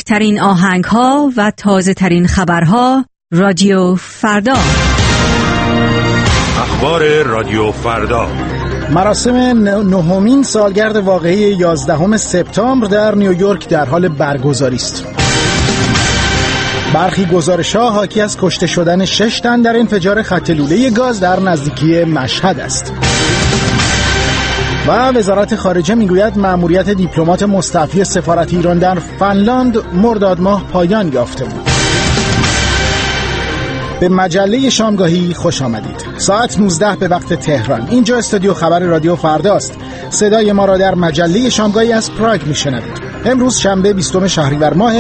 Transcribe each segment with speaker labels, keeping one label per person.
Speaker 1: بهترین آهنگ‌ها و تازه‌ترین خبرها رادیو فردا.
Speaker 2: اخبار رادیو فردا.
Speaker 3: مراسم نهمین سالگرد واقعی 11 سپتامبر در نیویورک در حال برگزاری است. برخی گزارش‌ها حاکی از کشته شدن 6 تن در انفجار خط لوله گاز در نزدیکی مشهد است. و وزارت خارجه میگوید مأموریت دیپلمات مستعفی سفارت ایران در فنلاند مرداد ماه پایان یافته بود. به مجله شامگاهی خوش آمدید. ساعت 19 به وقت تهران. اینجا استودیو خبر رادیو فرداست. صدای ما را در مجله شامگاهی از پراگ میشنوید. امروز شنبه 20 شهریور ماه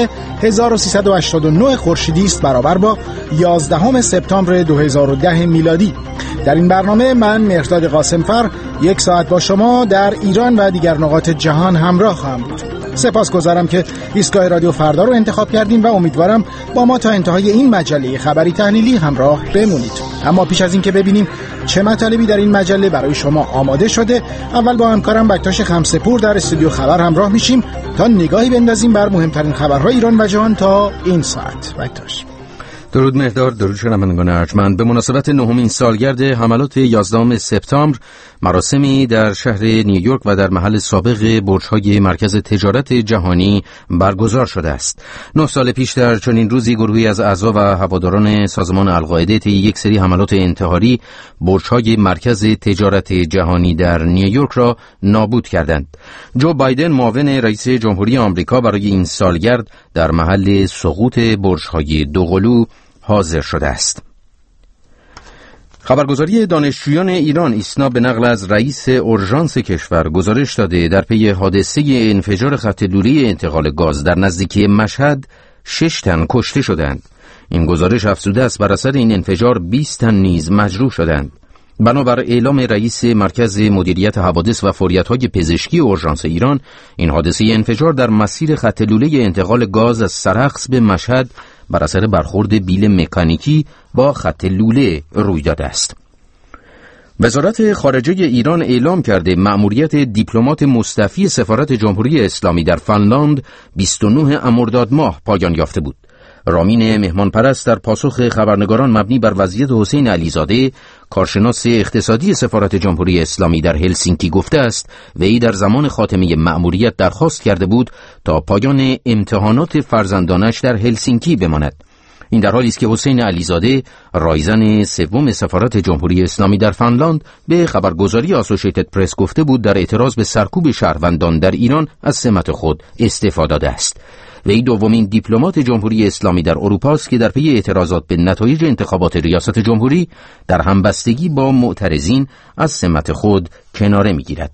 Speaker 3: 1389 خورشیدی است، برابر با 11 سپتامبر 2010 میلادی. در این برنامه من مهرداد قاسمفر 1 ساعت با شما در ایران و دیگر نقاط جهان همراه خواهم بود. سپاسگزارم که ایستگاه رادیو فردا رو انتخاب کردین و امیدوارم با ما تا انتهای این مجله خبری تحلیلی همراه بمونید. اما پیش از این که ببینیم چه مطالبی در این مجله برای شما آماده شده، اول با همکارم بکتاش خمسه‌پور در استودیو خبر همراه میشیم تا نگاهی بندازیم بر مهمترین خبرهای ایران و جهان تا این ساعت. بکتاش.
Speaker 4: درود مهرداد، درود شنوندگان ارجمند. به مناسبت نهمین سالگرد حملات 11 سپتامبر مراسمی در شهر نیویورک و در محل سابق برج‌های مرکز تجارت جهانی برگزار شده است. 9 سال پیش در چنین روزی گروهی از اعضا و هواداران سازمان القاعده طی یک سری حملات انتحاری برج‌های مرکز تجارت جهانی در نیویورک را نابود کردند. جو بایدن معاون رئیس جمهوری آمریکا برای این سالگرد در محل سقوط برج‌های دوقلو حاضر شده است. خبرگزاری دانشجویان ایران ایسنا به نقل از رئیس اورژانس کشور گزارش داده در پی حادثه انفجار خط لوله انتقال گاز در نزدیکی مشهد 6 تن کشته شدند. این گزارش افزوده است بر اثر این انفجار 20 تن نیز مجروح شدند. بنابر اعلام رئیس مرکز مدیریت حوادث و فوریت‌های پزشکی اورژانس ایران، این حادثه انفجار در مسیر خط لوله انتقال گاز از سرخس به مشهد بر اثر برخورد بیل مکانیکی با خط لوله روی داده است. وزارت خارجه ایران اعلام کرده مأموریت دیپلمات مستعفی سفارت جمهوری اسلامی در فنلاند 29 مرداد ماه پایان یافته بود. رامین مهمانپرست در پاسخ خبرنگاران مبنی بر وضعیت حسین علیزاده، کارشناس اقتصادی سفارت جمهوری اسلامی در هلسینکی گفته است وی در زمان خاتمه مأموریت درخواست کرده بود تا پایان امتحانات فرزندانش در هلسینکی بماند. این در حالی است که حسین علیزاده، رایزن سوم سفارت جمهوری اسلامی در فنلاند، به خبرگزاری آسوشیتد پرس گفته بود در اعتراض به سرکوب شهروندان در ایران از سمت خود استعفا داده است. وی دومین دیپلمات جمهوری اسلامی در اروپا است که در پی اعتراضات به نتایج انتخابات ریاست جمهوری در همبستگی با معترضین از سمت خود کناره می‌گیرد.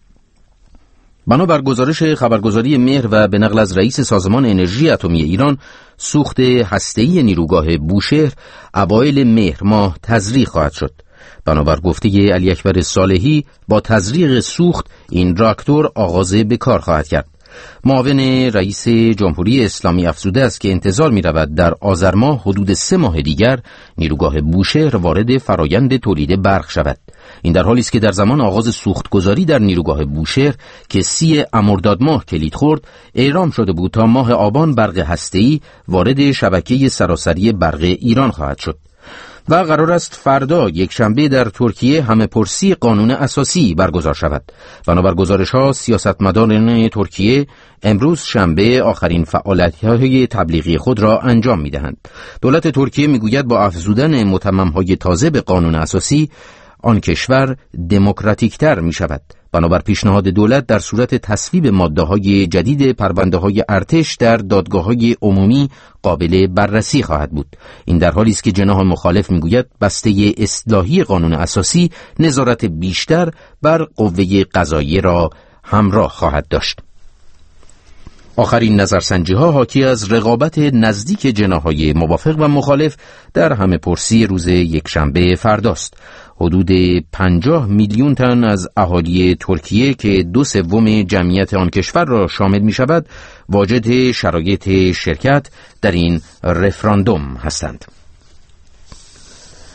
Speaker 4: بنابر گزارش خبرگزاری مهر و به نقل از رئیس سازمان انرژی اتمی ایران، سوخت هسته‌ای نیروگاه بوشهر اوایل مهر ماه تزریق خواهد شد. بنابر گفته علی اکبر صالحی، با تزریق سوخت این راکتور آغاز به کار خواهد کرد. معاون رئیس جمهوری اسلامی افزوده است که انتظار می رود در آذر ماه حدود 3 ماه دیگر نیروگاه بوشهر وارد فرایند تولید برق شود. این در حالی است که در زمان آغاز سوختگذاری در نیروگاه بوشهر که 30 مرداد ماه کلید خورد، اعلام شده بود تا ماه آبان برق هسته‌ای وارد شبکه سراسری برق ایران خواهد شد. و قرار است فردا یک شنبه در ترکیه همه پرسی قانون اساسی برگزار شود. بنابر گزارش‌ها سیاستمداران ترکیه امروز شنبه آخرین فعالیت‌های تبلیغی خود را انجام می‌دهند. دولت ترکیه می‌گوید با افزودن متمم‌های تازه به قانون اساسی آن کشور دموکراتیک‌تر می‌شود. بنابر پیشنهاد دولت در صورت تصویب ماده‌های جدید پرونده‌های ارتش در دادگاه‌های عمومی قابل بررسی خواهد بود. این در حالی است که جناح مخالف می‌گوید بسته اصلاحی قانون اساسی نظارت بیشتر بر قوه قضاییه را همراه خواهد داشت. آخرین نظرسنجی‌ها حاکی از رقابت نزدیک جناح‌های موافق و مخالف در همه پرسی روز یکشنبه فرداست. حدود 50 میلیون تن از اهالی ترکیه که 2/3 جمعیت آن کشور را شامل می شود واجد شرایط شرکت در این رفراندوم هستند.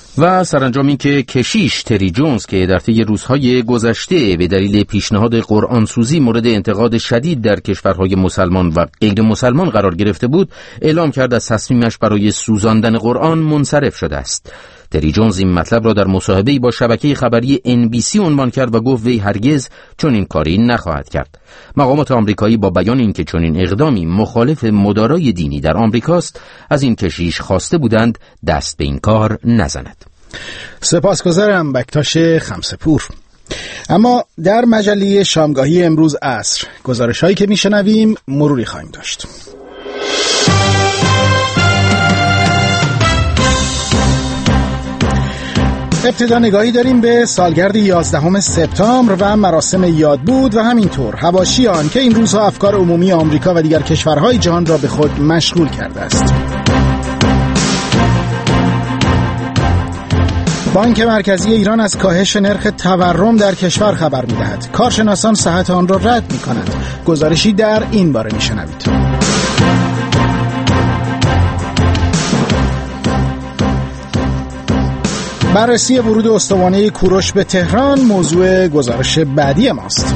Speaker 4: و سرانجام این که کشیش تری جونز که در طی روزهای گذشته به دلیل پیشنهاد قرآنسوزی مورد انتقاد شدید در کشورهای مسلمان و غیر مسلمان قرار گرفته بود، اعلام کرد از تصمیمش برای سوزاندن قرآن منصرف شده است. تری جونز این مطلب را در مصاحبه‌ای با شبکه خبری NBC عنوان کرد و گفت وی هرگز چنین کاری نخواهد کرد. مقامات آمریکایی با بیان اینکه چنین اقدامی مخالف مدارای دینی در آمریکاست، از این کشیش خواسته بودند دست به این کار نزند.
Speaker 3: سپاسگزارم بکتاش خمسه‌پور. اما در مجله شامگاهی امروز عصر گزارش‌هایی که میشنویم مروری خواهیم داشت. ابتدا نگاهی داریم به سالگرد 11 سپتامبر و مراسم یادبود و همینطور حواشی آن که این روزها افکار عمومی آمریکا و دیگر کشورهای جهان را به خود مشغول کرده است. بانک مرکزی ایران از کاهش نرخ تورم در کشور خبر می‌دهد. کارشناسان صحت آن را رد می‌کنند. گزارشی در این باره می‌شنوید. بررسی ورود استوانه کوروش به تهران موضوع گزارش بعدی ماست.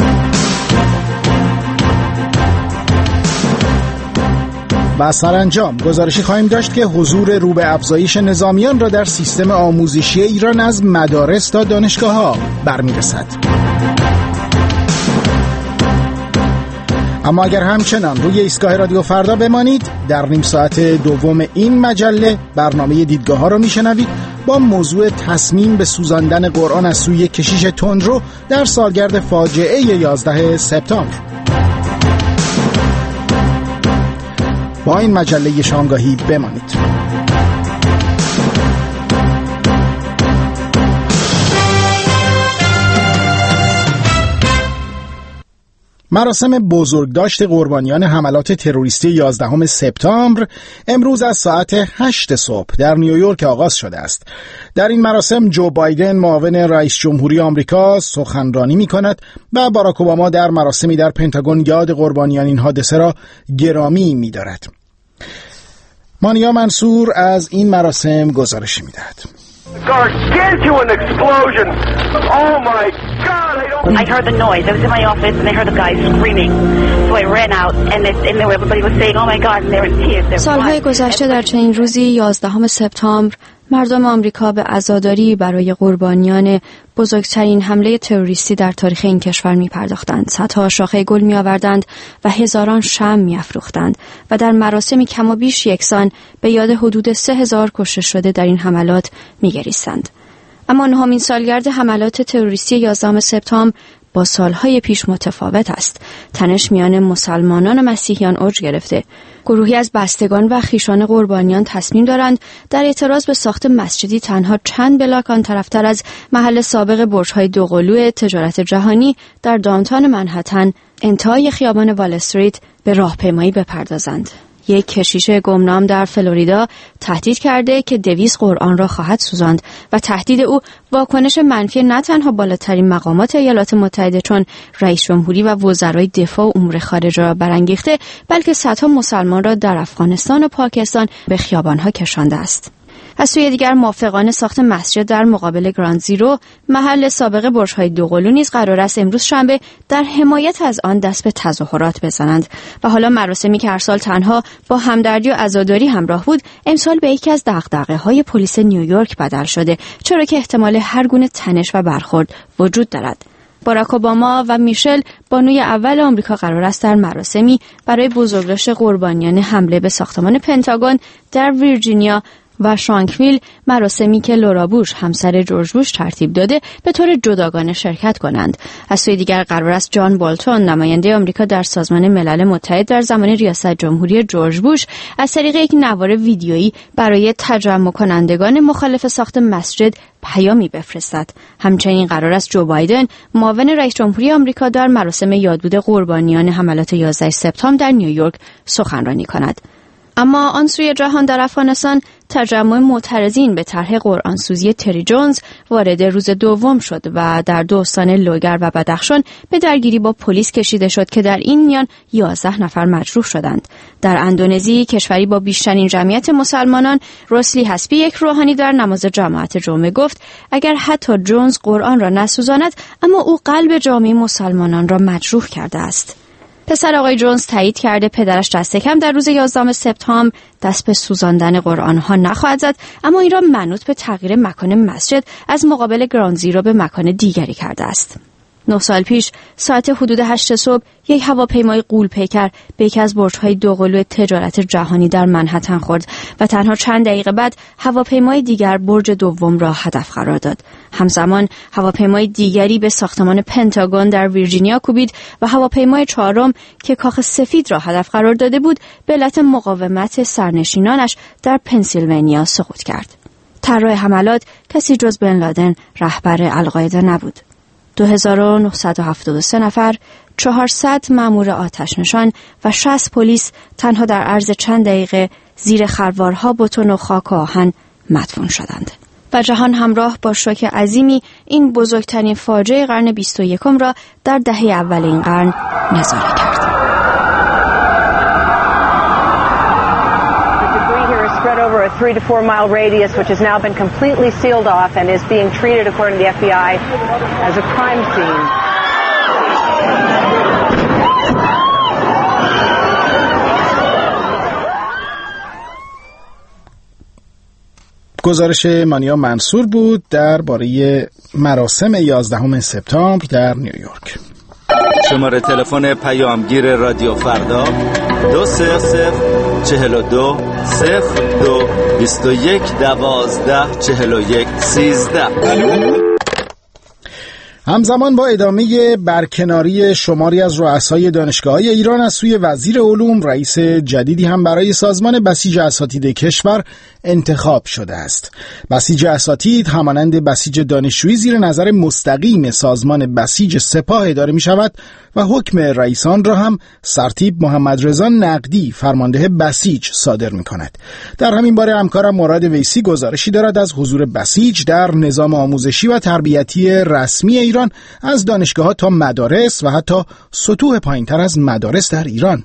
Speaker 3: و سرانجام گزارشی خواهیم داشت که حضور رو به افزایش نظامیان را در سیستم آموزشی ایران از مدارس تا دانشگاه‌ها برمی‌رسد. اما اگر همچنان روی ایستگاه رادیو فردا بمانید، در نیم ساعت دوم این مجله برنامه دیدگاه‌ها را میشنوید با موضوع تصمیم به سوزاندن قرآن از سوی کشیش تندرو در سالگرد فاجعه 11 سپتامبر. با این مجله شامگاهی بمانید. مراسم بزرگداشت قربانیان حملات تروریستی 11 سپتامبر امروز از ساعت 8 صبح در نیویورک آغاز شده است. در این مراسم جو بایدن معاون رئیس جمهوری آمریکا سخنرانی می‌کند و باراک اوباما در مراسمی در پنتاگون یاد قربانیان این حادثه را گرامی می‌دارد. مانیا منصور از این مراسم گزارشی می‌دهد.
Speaker 5: I heard the noise. I was in my office and I heard the guys screaming. So I ran out and everybody was saying, "Oh my God," and they were in tears.
Speaker 6: سالهای گذشته در چنین روزی 11 سپتامبر مردم آمریکا به عزاداری برای قربانیان بزرگترین حمله تروریستی در تاریخ این کشور می پرداختند. صدها شاخه گل می آوردند و هزاران شمع می افروختند و در مراسمی کم و بیش یکسان به یاد حدود 3000 کشته شده در این حملات می گریستند. اما نهمین سالگرد حملات تروریستی 11 سپتامبر با سالهای پیش متفاوت است. تنش میان مسلمانان و مسیحیان اوج گرفته. گروهی از بستگان و خویشان قربانیان تصمیم دارند در اعتراض به ساخت مسجدی تنها چند بلاک آن طرفتر از محل سابق برج‌های دوقلو تجارت جهانی در داونتاون منهتن انتهای خیابان وال استریت به راهپیمایی بپردازند. یک کشیش گمنام در فلوریدا تهدید کرده که 200 قرآن را خواهد سوزاند و تهدید او واکنش منفی نه تنها بالاترین مقامات ایالات متحده چون رئیس جمهوری و وزرای دفاع و امور خارجه را برانگیخته، بلکه صدها مسلمان را در افغانستان و پاکستان به خیابانها کشانده است. از سوی دیگر موافقان ساخت مسجد در مقابل گراند زیرو، محل سابق برج‌های دوقلو نیز قرار است امروز شنبه در حمایت از آن دست به تظاهرات بزنند و حالا مراسمی که هر سال تنها با همدردی و عزاداری همراه بود، امسال به یکی از دغدغه‌های پلیس نیویورک بدل شده، چرا که احتمال هر گونه تنش و برخورد وجود دارد. باراک اوباما و میشل بانوی اول آمریکا قرار است در مراسمی برای بزرگداشت قربانیان حمله به ساختمان پنتاگون در ویرجینیا و شانکویل، مراسمی که لورا بوش همسر جورج بوش ترتیب داده، به طور جداگانه شرکت کنند. از سوی دیگر قرار است جان بولتون، نماینده آمریکا در سازمان ملل متحد در زمان ریاست جمهوری جورج بوش، از طریق یک نوار ویدیویی برای تجمع کنندگان مخالف ساخت مسجد پیامی بفرستد. همچنین قرار است جو بایدن، معاون رئیس جمهوری آمریکا، در مراسم یادبود قربانیان حملات 11 سپتامبر در نیویورک سخنرانی کند. اما آن سوی جهان در افغانستان تجمع معترضین به طرح قرآنسوزی تری جونز وارد روز دوم شد و در دو استان لوگر و بدخشان به درگیری با پلیس کشیده شد که در این میان 11 نفر مجروح شدند. در اندونزی، کشوری با بیشترین جمعیت مسلمانان، روسلی حسبی، یک روحانی در نماز جماعت جمعه گفت اگر حتی جونز قرآن را نسوزاند، اما او قلب جامعه مسلمانان را مجروح کرده است. پسر آقای جونز تایید کرده پدرش دست کم در روز 11 سپتامبر دست به سوزاندن قرآن‌ها نخواهد زد، اما این را منوط به تغییر مکان مسجد از مقابل گراند زیرو به مکان دیگری کرده است. 9 سال پیش ساعت حدود 8 صبح یک هواپیمای غول‌پیکر به یکی از برج‌های دوقلو تجارت جهانی در منهتن خورد و تنها چند دقیقه بعد هواپیمای دیگر برج دوم را هدف قرار داد. همزمان هواپیمای دیگری به ساختمان پنتاگون در ویرجینیا کوبید و هواپیمای چهارم که کاخ سفید را هدف قرار داده بود به علت مقاومت سرنشینانش در پنسیلوانیا سقوط کرد. طراح حملات کسی جز بن لادن، رهبر القاعده، نبود. 2973 نفر، 400 مأمور آتش نشان و 60 پلیس تنها در عرض چند دقیقه زیر خروارها، بتون و خاک و آهن مدفون شدند. و جهان همراه با شوک عظیمی این بزرگترین فاجعه قرن 21 را در دهه اول این قرن نظاره کرد.
Speaker 7: Spread over a 3 to 4 mile radius, which has now been completely sealed off and is being treated, according to the FBI, as a crime scene.
Speaker 3: گزارش مانیا منصور بود درباره مراسم 11 سپتامبر در نیویورک.
Speaker 8: شماره تلفن پیامگیر رادیو فردا 20042 02 21 12 41 13.
Speaker 3: همزمان با ادامه برکناری شماری از رؤسای دانشگاه‌های ایران از سوی وزیر علوم، رئیس جدیدی هم برای سازمان بسیج اساتید کشور انتخاب شده است. بسیج اساتید همانند بسیج دانشجویی زیر نظر مستقیم سازمان بسیج سپاه اداره می شود و حکم رئیسان را هم سرتیپ محمد رضا نقدی، فرمانده بسیج، صادر می کند. در همین باره همکارم مراد ویسی گزارشی دارد از حضور بسیج در نظام آموزشی و تربیتی رسمی ایران، از دانشگاه‌ها تا مدارس و حتی سطوح پایین‌تر از مدارس در ایران.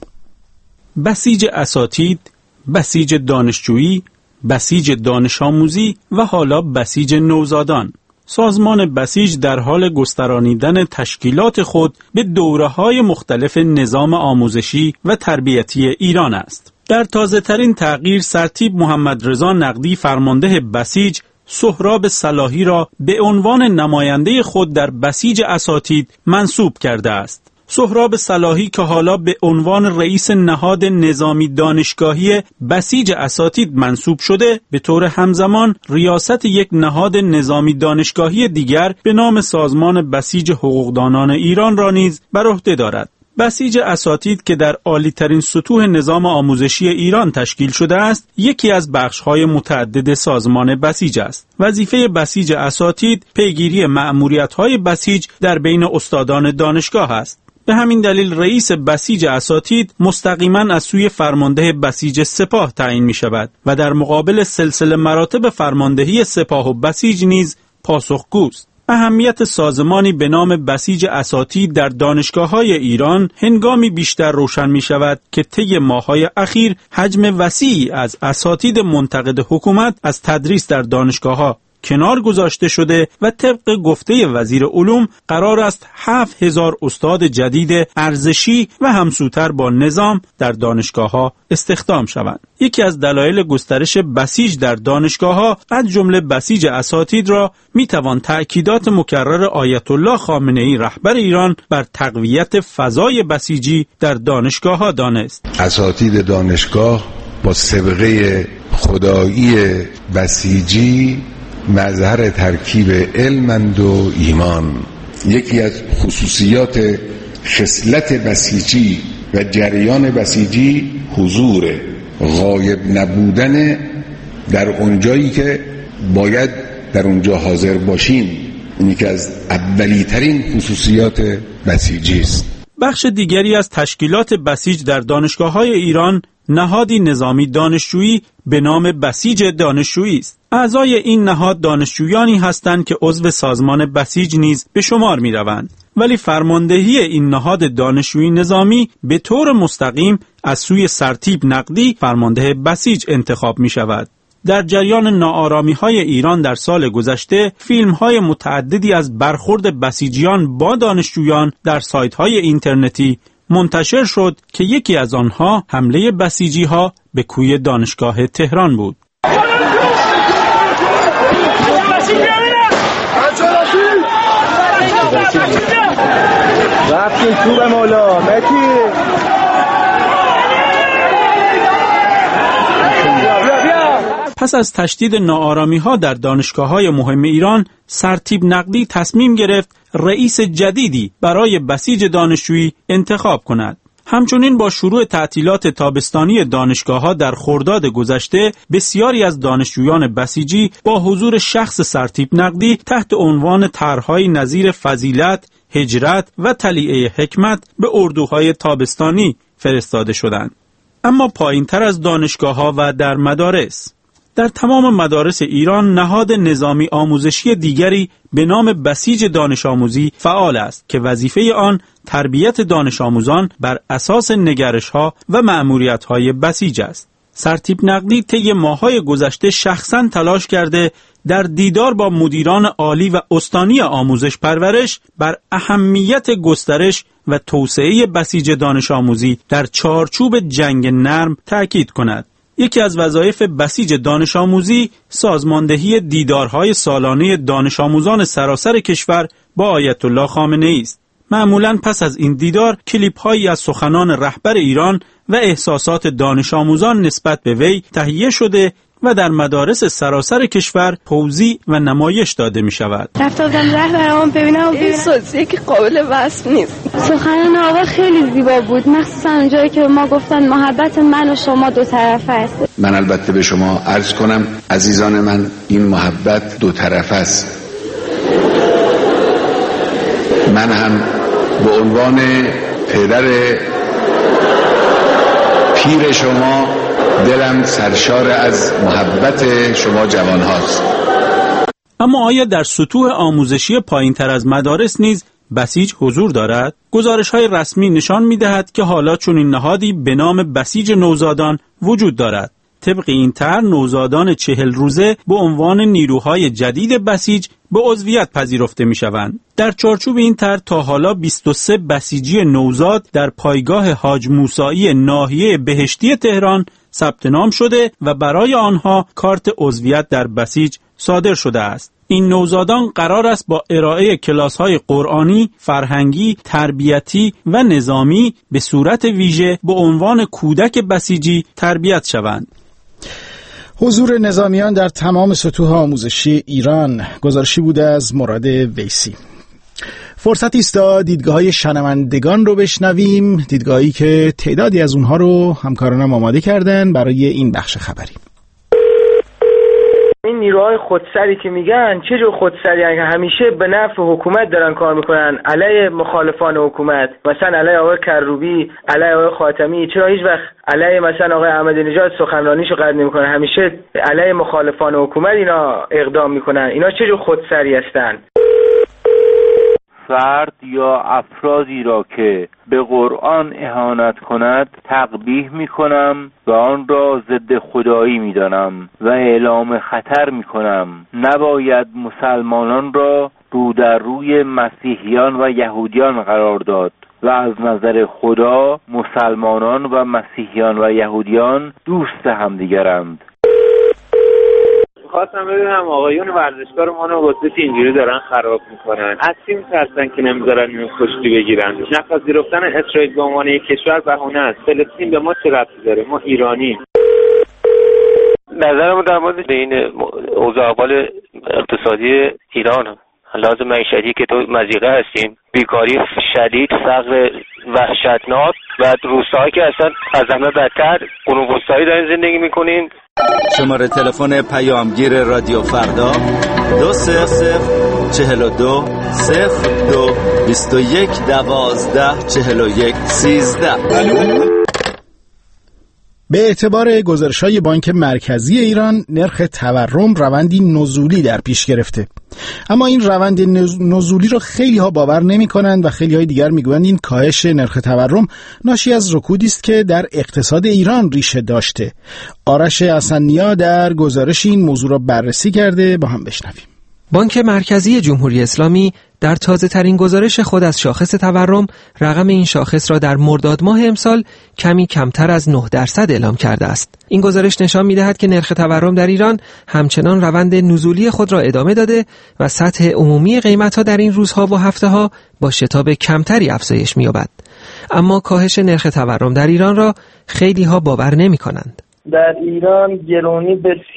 Speaker 9: بسیج اساتید، بسیج دانشجویی، بسیج دانش آموزی و حالا بسیج نوزادان. سازمان بسیج در حال گسترانیدن تشکیلات خود به دوره‌های مختلف نظام آموزشی و تربیتی ایران است. در تازه‌ترین تغییر سرتیپ محمد رضا نقدی، فرمانده بسیج، سهراب صلاحی را به عنوان نماینده خود در بسیج اساتید منصوب کرده است. سهراب صلاحی که حالا به عنوان رئیس نهاد نظامی دانشگاهی بسیج اساتید منصوب شده، به طور همزمان ریاست یک نهاد نظامی دانشگاهی دیگر به نام سازمان بسیج حقوقدانان ایران را نیز بر عهده دارد. بسیج اساتید که در عالی‌ترین سطوح نظام آموزشی ایران تشکیل شده است، یکی از بخش‌های متعدد سازمان بسیج است. وظیفه بسیج اساتید پیگیری مأموریت‌های بسیج در بین استادان دانشگاه است. به همین دلیل رئیس بسیج اساتید مستقیما از سوی فرمانده بسیج سپاه تعیین می شود و در مقابل سلسله مراتب فرماندهی سپاه و بسیج نیز پاسخگوست. اهمیت سازمانی به نام بسیج اساتید در دانشگاه‌های ایران هنگامی بیشتر روشن می شود که طی ماه‌های اخیر حجم وسیعی از اساتید منتقد حکومت از تدریس در دانشگاه‌ها کنار گذاشته شده و طبق گفته وزیر علوم قرار است 7000 استاد جدید ارزشی و همسوتر با نظام در دانشگاه‌ها استخدام شوند. یکی از دلایل گسترش بسیج در دانشگاه‌ها از جمله بسیج اساتید را میتوان تأکیدات مکرر آیت الله خامنه‌ای رهبر ایران بر تقویت فضای بسیجی در دانشگاه‌ها دانست.
Speaker 10: اساتید دانشگاه با سابقه خدایی بسیجی مظهر ترکیب علم و ایمان. یکی از خصوصیات خصلت بسیجی و جریان بسیجی حضور غایب نبودن در اونجایی که باید در اونجا حاضر باشیم. این که از اولی ترین خصوصیات بسیجی است.
Speaker 9: بخش دیگری از تشکیلات بسیج در دانشگاه‌های ایران نهادی نظامی دانشجویی به نام بسیج دانشجویی است. اعضای این نهاد دانشجویانی هستند که عضو سازمان بسیج نیز به شمار می روند. ولی فرماندهی این نهاد دانشجویی نظامی به طور مستقیم از سوی سرتیپ نقدی فرمانده بسیج انتخاب می شود. در جریان ناآرامی‌های ایران در سال گذشته فیلم‌های متعددی از برخورد بسیجیان با دانشجویان در سایت‌های اینترنتی منتشر شد که یکی از آنها حمله بسیجی‌ها به کوی دانشگاه تهران بود.
Speaker 11: رفتیم تو به مولا متی.
Speaker 9: پس از تشدید ناآرامی‌ها در دانشگاه‌های مهم ایران، سرتیپ نقدی تصمیم گرفت رئیس جدیدی برای بسیج دانشجویی انتخاب کند. همچنین با شروع تعطیلات تابستانی دانشگاه‌ها در خرداد گذشته، بسیاری از دانشجویان بسیجی با حضور شخص سرتیپ نقدی تحت عنوان طرح‌های نظیر فضیلت، هجرت و طلیعه حکمت به اردوهای تابستانی فرستاده شدند. اما پایین‌تر از دانشگاه‌ها و در مدارس، در تمام مدارس ایران نهاد نظامی آموزشی دیگری به نام بسیج دانش آموزی فعال است که وظیفه آن تربیت دانش آموزان بر اساس نگرش‌ها و مأموریت‌های بسیج است. سرتیپ نقدی طی ماه‌های گذشته شخصاً تلاش کرده در دیدار با مدیران عالی و استانی آموزش پرورش بر اهمیت گسترش و توسعه بسیج دانش آموزی در چارچوب جنگ نرم تأکید کند. یکی از وظایف بسیج دانش آموزی سازماندهی دیدارهای سالانه دانش آموزان سراسر کشور با آیت الله خامنه‌ای است. معمولاً پس از این دیدار کلیپ‌هایی از سخنان رهبر ایران و احساسات دانش آموزان نسبت به وی تهیه شده و در مدارس سراسر کشور توزیع و نمایش داده می شود.
Speaker 12: رفتم رهبرامون ببینم این صوتیه که قابل وصف نیست. سخنان آقا خیلی زیبا بود، مخصوصا اونجایی که ما گفتن محبت من و شما دو طرفه است.
Speaker 10: من البته به شما عرض کنم عزیزان من، این محبت دو طرفه است. من هم به عنوان پدر پیر شما دلم سرشار از محبت شما جوان هاست.
Speaker 9: اما آیا در سطوح آموزشی پایین تر از مدارس نیز بسیج حضور دارد؟ گزارش‌های رسمی نشان می‌دهد که حالا چنین نهادی به نام بسیج نوزادان وجود دارد. طبق این طرح نوزادان 40 روزه به عنوان نیروهای جدید بسیج به عضویت پذیرفته می‌شوند. در چارچوب این طرح تا حالا 23 بسیجی نوزاد در پایگاه حاج موسایی ناحیه بهشتی تهران ثبت نام شده و برای آنها کارت عضویت در بسیج صادر شده است. این نوزادان قرار است با ارائه کلاس‌های قرآنی، فرهنگی، تربیتی و نظامی به صورت ویژه به عنوان کودک بسیجی تربیت شوند.
Speaker 3: حضور نظامیان در تمام سطوح آموزشی ایران، گزارشی بوده از مراد ویسی. فرصتی است تا دیدگاه‌های شنوندگان رو بشنویم، دیدگاهی که تعدادی از اونها رو همکارانم آماده کردن برای این بخش خبری.
Speaker 11: این نیروهای خودسری که میگن چه جور خودسری هستن که همیشه به نفع حکومت دارن کار میکنن، علیه مخالفان حکومت، مثلا علیه آقای کروبی، علیه آقای خاتمی. چرا هیچ وقت علیه مثلا آقای احمدی نژاد سخنرانیشو قطع نمیکنن؟ همیشه علیه مخالفان حکومت اینا اقدام میکنن. اینا چه جور خودسری هستن؟
Speaker 13: فرد یا افرادی را که به قرآن اهانت کند تقبیح می کنم و آن را ضد خدایی می دانم و اعلام خطر می کنم. نباید مسلمانان را رو در روی مسیحیان و یهودیان قرار داد و از نظر خدا مسلمانان و مسیحیان و یهودیان دوست همدیگرند.
Speaker 14: خواستم ببینم آقایون ورزشکار ما رو واسه اینجوری دارن خراب میکنن. از چی میترسن که نمیذارن اینو کشتی بگیرن؟ نپذیرفتن اسرائیل به عنوان یک کشور بهونه است. فلسطین به ما چه ربطی داره؟ ما ایرانی.
Speaker 15: نظرم در مورد این اوضاع احوال اقتصادی ایران، لازم معیشتی که تو مضیقه هستیم، بیکاری شدید، فقر وحشتناک و روستاهایی که اصلا از همه بدتر قرون وسطایی دارین زندگی میکنین.
Speaker 8: شماره تلفن پیامگیر رادیو فردا 2042 02 21 12 41 13.
Speaker 3: به اعتبار گزارش‌های بانک مرکزی ایران، نرخ تورم روندی نزولی در پیش گرفته. اما این روند نزولی رو خیلی ها باور نمی‌کنند و خیلی های دیگر میگویند این کاهش نرخ تورم ناشی از رکودی است که در اقتصاد ایران ریشه داشته. آرش حسن‌نیا در گزارش این موضوع را بررسی کرده، با هم بشنویم.
Speaker 16: بانک مرکزی جمهوری اسلامی در تازه ترین گزارش خود از شاخص تورم رقم این شاخص را در مرداد ماه امسال کمی کمتر از 9% اعلام کرده است. این گزارش نشان می‌دهد که نرخ تورم در ایران همچنان روند نزولی خود را ادامه داده و سطح عمومی قیمت‌ها در این روزها و هفته‌ها با شتاب کمتری افزایش می‌یابد. اما کاهش نرخ تورم در ایران را خیلی‌ها باور نمی‌کنند.
Speaker 17: در ایران گرونی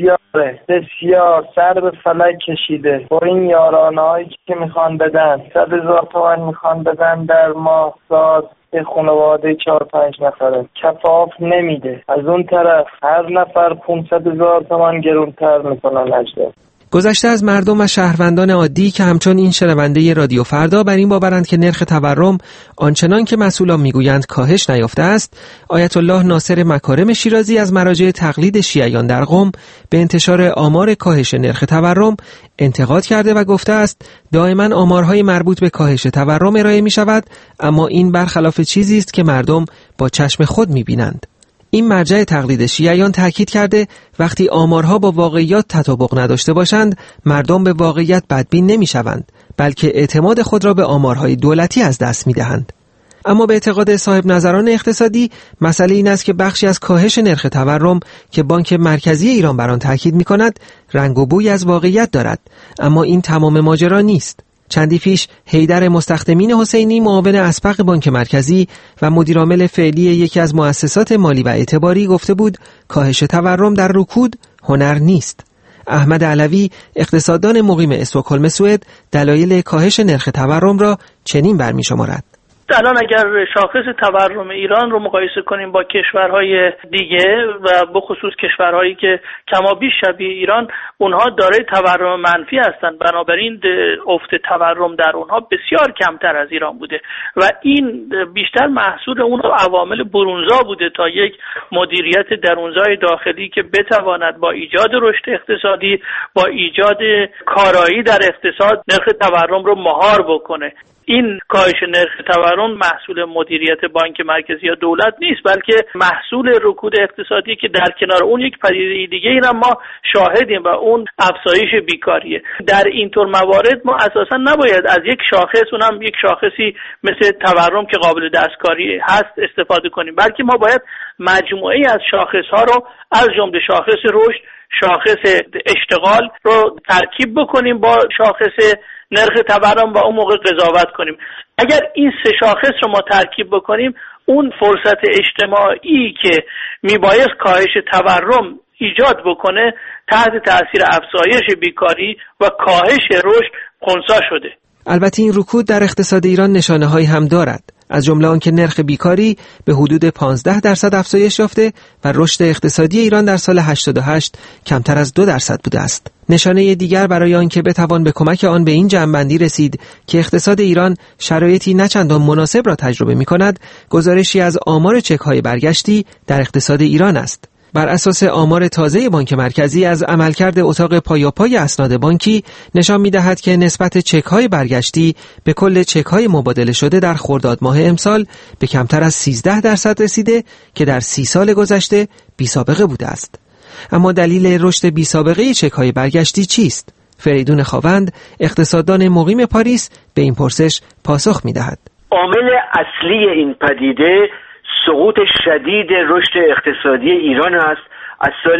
Speaker 17: بسیار سر به فلک کشیده. با این یارانه‌هایی که میخوان بدن 100,000 تومان میخوان بدن در ماه سال به خانواده 4-5 نفره کفاف نمیده. از اون طرف هر نفر 500,000 تومان گرونتر میکنن اجده.
Speaker 16: گذشته از مردم و شهروندان عادی که همچون این شنونده رادیو فردا بر این باورند که نرخ تورم آنچنان که مسئولان میگویند کاهش نیافته است، آیت الله ناصر مکارم شیرازی از مراجع تقلید شیعیان در قم به انتشار آمار کاهش نرخ تورم انتقاد کرده و گفته است دائما آمارهای مربوط به کاهش تورم ارائه می شود، اما این برخلاف چیزی است که مردم با چشم خود می بینند. این مرجع تقلید شیعیان تاکید کرده وقتی آمارها با واقعیات تطابق نداشته باشند، مردم به واقعیت بدبین نمی‌شوند، بلکه اعتماد خود را به آمارهای دولتی از دست می‌دهند. اما به اعتقاد صاحب نظران اقتصادی، مسئله این است که بخشی از کاهش نرخ تورم که بانک مرکزی ایران بر آن تاکید می‌کند، رنگ و بوی از واقعیت دارد، اما این تمام ماجرا نیست. چندی پیش حیدر مستخدمین حسینی، معاون اسبق بانک مرکزی و مدیرعامل فعلی یکی از مؤسسات مالی و اعتباری گفته بود کاهش تورم در رکود هنر نیست. احمد علوی، اقتصاددان مقیم استکهلم سوئد، دلایل کاهش نرخ تورم را چنین برمی‌شمارد.
Speaker 18: الان اگر شاخص تورم ایران رو مقایسه کنیم با کشورهای دیگه و به خصوص کشورهایی که کمابیش شبیه ایران، اونها دارای تورم منفی هستند، بنابراین افت تورم در اونها بسیار کمتر از ایران بوده و این بیشتر محصول اون عوامل برونزا بوده تا یک مدیریت درونزای داخلی که بتواند با ایجاد رشد اقتصادی، با ایجاد کارایی در اقتصاد نرخ تورم رو مهار بکنه. این کاهش نرخ تورم محصول مدیریت بانک مرکزی یا دولت نیست، بلکه محصول رکود اقتصادی که در کنار اون یک پدیده دیگه این هم ما شاهدیم و اون افزایش بیکاریه. در اینطور موارد ما اساسا نباید از یک شاخص، اونم یک شاخصی مثل تورم که قابل دستکاری هست استفاده کنیم، بلکه ما باید مجموعه از شاخص‌ها رو از جمله شاخص رشد، شاخص اشتغال رو ترکیب بکنیم با شاخص نرخ تورم و اون موقع قضاوت کنیم. اگر این سه شاخص رو ما ترکیب بکنیم، اون فرصت اجتماعی که میبایست کاهش تورم ایجاد بکنه تحت تاثیر افزایش بیکاری و کاهش رشد خنثی شده.
Speaker 16: البته این رکود در اقتصاد ایران نشانه‌هایی هم دارد، از جمله آنکه نرخ بیکاری به حدود 15% افزایش یافته و رشد اقتصادی ایران در سال 88 کمتر از 2% بوده است. نشانه دیگر برای آنکه بتوان به کمک آن به این جمع‌بندی رسید که اقتصاد ایران شرایطی نچندان مناسب را تجربه می‌کند، گزارشی از آمار چک‌های برگشتی در اقتصاد ایران است. بر اساس آمار تازه بانک مرکزی از عملکرد اتاق پایاپای اسناد بانکی نشان می‌دهد که نسبت چک‌های برگشتی به کل چک‌های مبادله شده در خرداد ماه امسال به کمتر از 13% رسیده که در 30 سال گذشته بی‌سابقه بوده است. اما دلیل رشد بی‌سابقه چک‌های برگشتی چیست؟ فریدون خاوند، اقتصاددان مقیم پاریس، به این پرسش پاسخ می‌دهد.
Speaker 19: عامل اصلی این پدیده سقوط شدید رشد اقتصادی ایران است. از سال